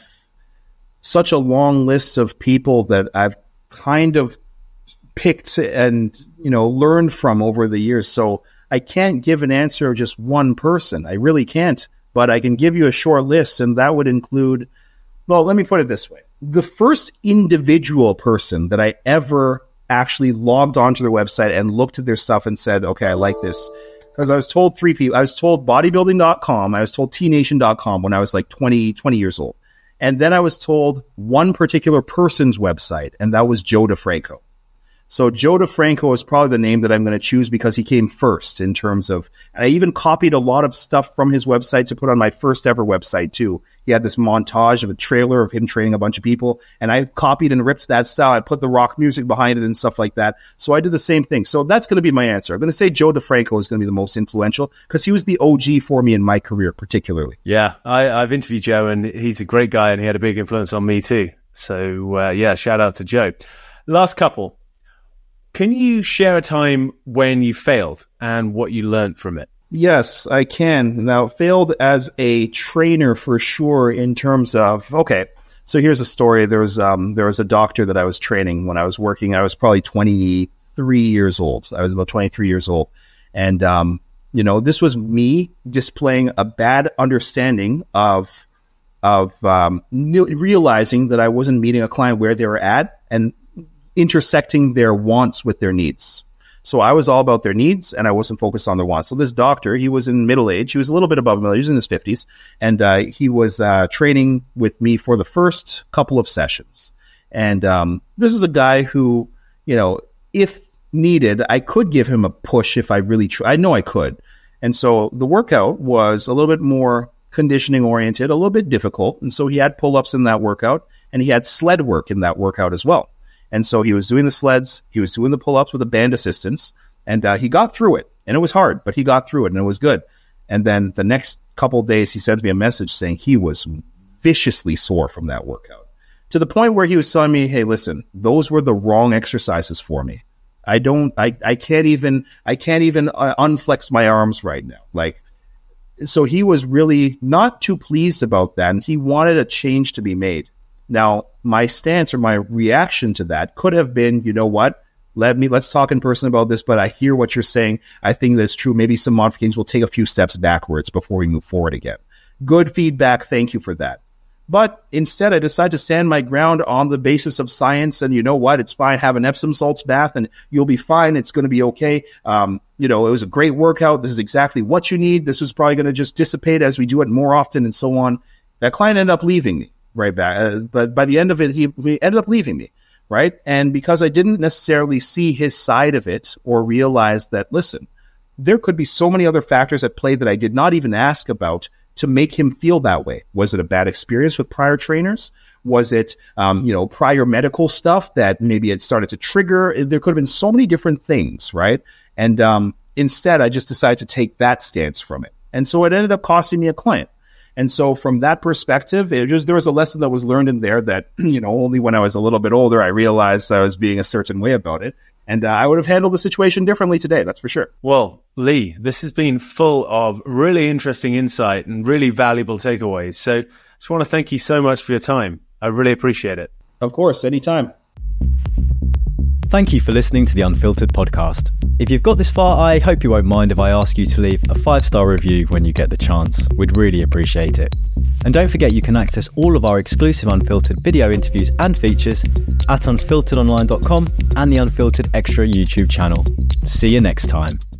such a long list of people that I've kind of picked and, learned from over the years. So I can't give an answer of just one person. I really can't. But I can give you a short list, and that would include, well, let me put it this way. The first individual person that I ever actually logged onto their website and looked at their stuff and said, okay, I like this. Because I was told three people. I was told bodybuilding.com. I was told tnation.com when I was like 20 years old. And then I was told one particular person's website, and that was Joe DeFranco. So Joe DeFranco is probably the name that I'm going to choose because he came first in terms of, and I even copied a lot of stuff from his website to put on my first ever website too. He had this montage of a trailer of him training a bunch of people, and I copied and ripped that style. I put the rock music behind it and stuff like that. So I did the same thing. So that's going to be my answer. I'm going to say Joe DeFranco is going to be the most influential because he was the OG for me in my career, particularly. Yeah, I've interviewed Joe, and he's a great guy, and he had a big influence on me too. So shout out to Joe. Last couple. Can you share a time when you failed and what you learned from it? Yes, I can. Now, failed as a trainer for sure in terms of, okay, so here's a story. There was a doctor that I was training when I was working. I was probably 23 years old. I was about 23 years old. And, this was me displaying a bad understanding of realizing that I wasn't meeting a client where they were at and intersecting their wants with their needs. So I was all about their needs, and I wasn't focused on their wants. So this doctor, he was in middle age. He was a little bit above middle age. He was in his 50s. And he was training with me for the first couple of sessions. And this is a guy who, if needed, I could give him a push if I really I know I could. And so the workout was a little bit more conditioning oriented, a little bit difficult. And so he had pull-ups in that workout, and he had sled work in that workout as well. And so he was doing the sleds, he was doing the pull-ups with a band assistance, and he got through it. And it was hard, but he got through it, and it was good. And then the next couple of days, he sent me a message saying he was viciously sore from that workout, to the point where he was telling me, hey, listen, those were the wrong exercises for me. I can't even unflex my arms right now. So he was really not too pleased about that, and he wanted a change to be made. Now, my stance or my reaction to that could have been, you know what, let's talk in person about this, but I hear what you're saying. I think that's true. Maybe some modifications will take a few steps backwards before we move forward again. Good feedback. Thank you for that. But instead, I decided to stand my ground on the basis of science, and you know what, it's fine. Have an Epsom salts bath and you'll be fine. It's going to be okay. It was a great workout. This is exactly what you need. This is probably going to just dissipate as we do it more often and so on. That client ended up leaving me. Right back. But by the end of it, he ended up leaving me, right? And because I didn't necessarily see his side of it or realize that, listen, there could be so many other factors at play that I did not even ask about to make him feel that way? Was it a bad experience with prior trainers? Was it, prior medical stuff that maybe it started to trigger? There could have been so many different things, right? And instead, I just decided to take that stance from it. And so it ended up costing me a client. And so from that perspective, there was a lesson that was learned in there that, only when I was a little bit older, I realized I was being a certain way about it. And I would have handled the situation differently today, that's for sure. Well, Lee, this has been full of really interesting insight and really valuable takeaways. So I just want to thank you so much for your time. I really appreciate it. Of course, anytime. Thank you for listening to the Unfiltered podcast. If you've got this far, I hope you won't mind if I ask you to leave a 5-star review when you get the chance. We'd really appreciate it. And don't forget you can access all of our exclusive Unfiltered video interviews and features at unfilteredonline.com and the Unfiltered Extra YouTube channel. See you next time.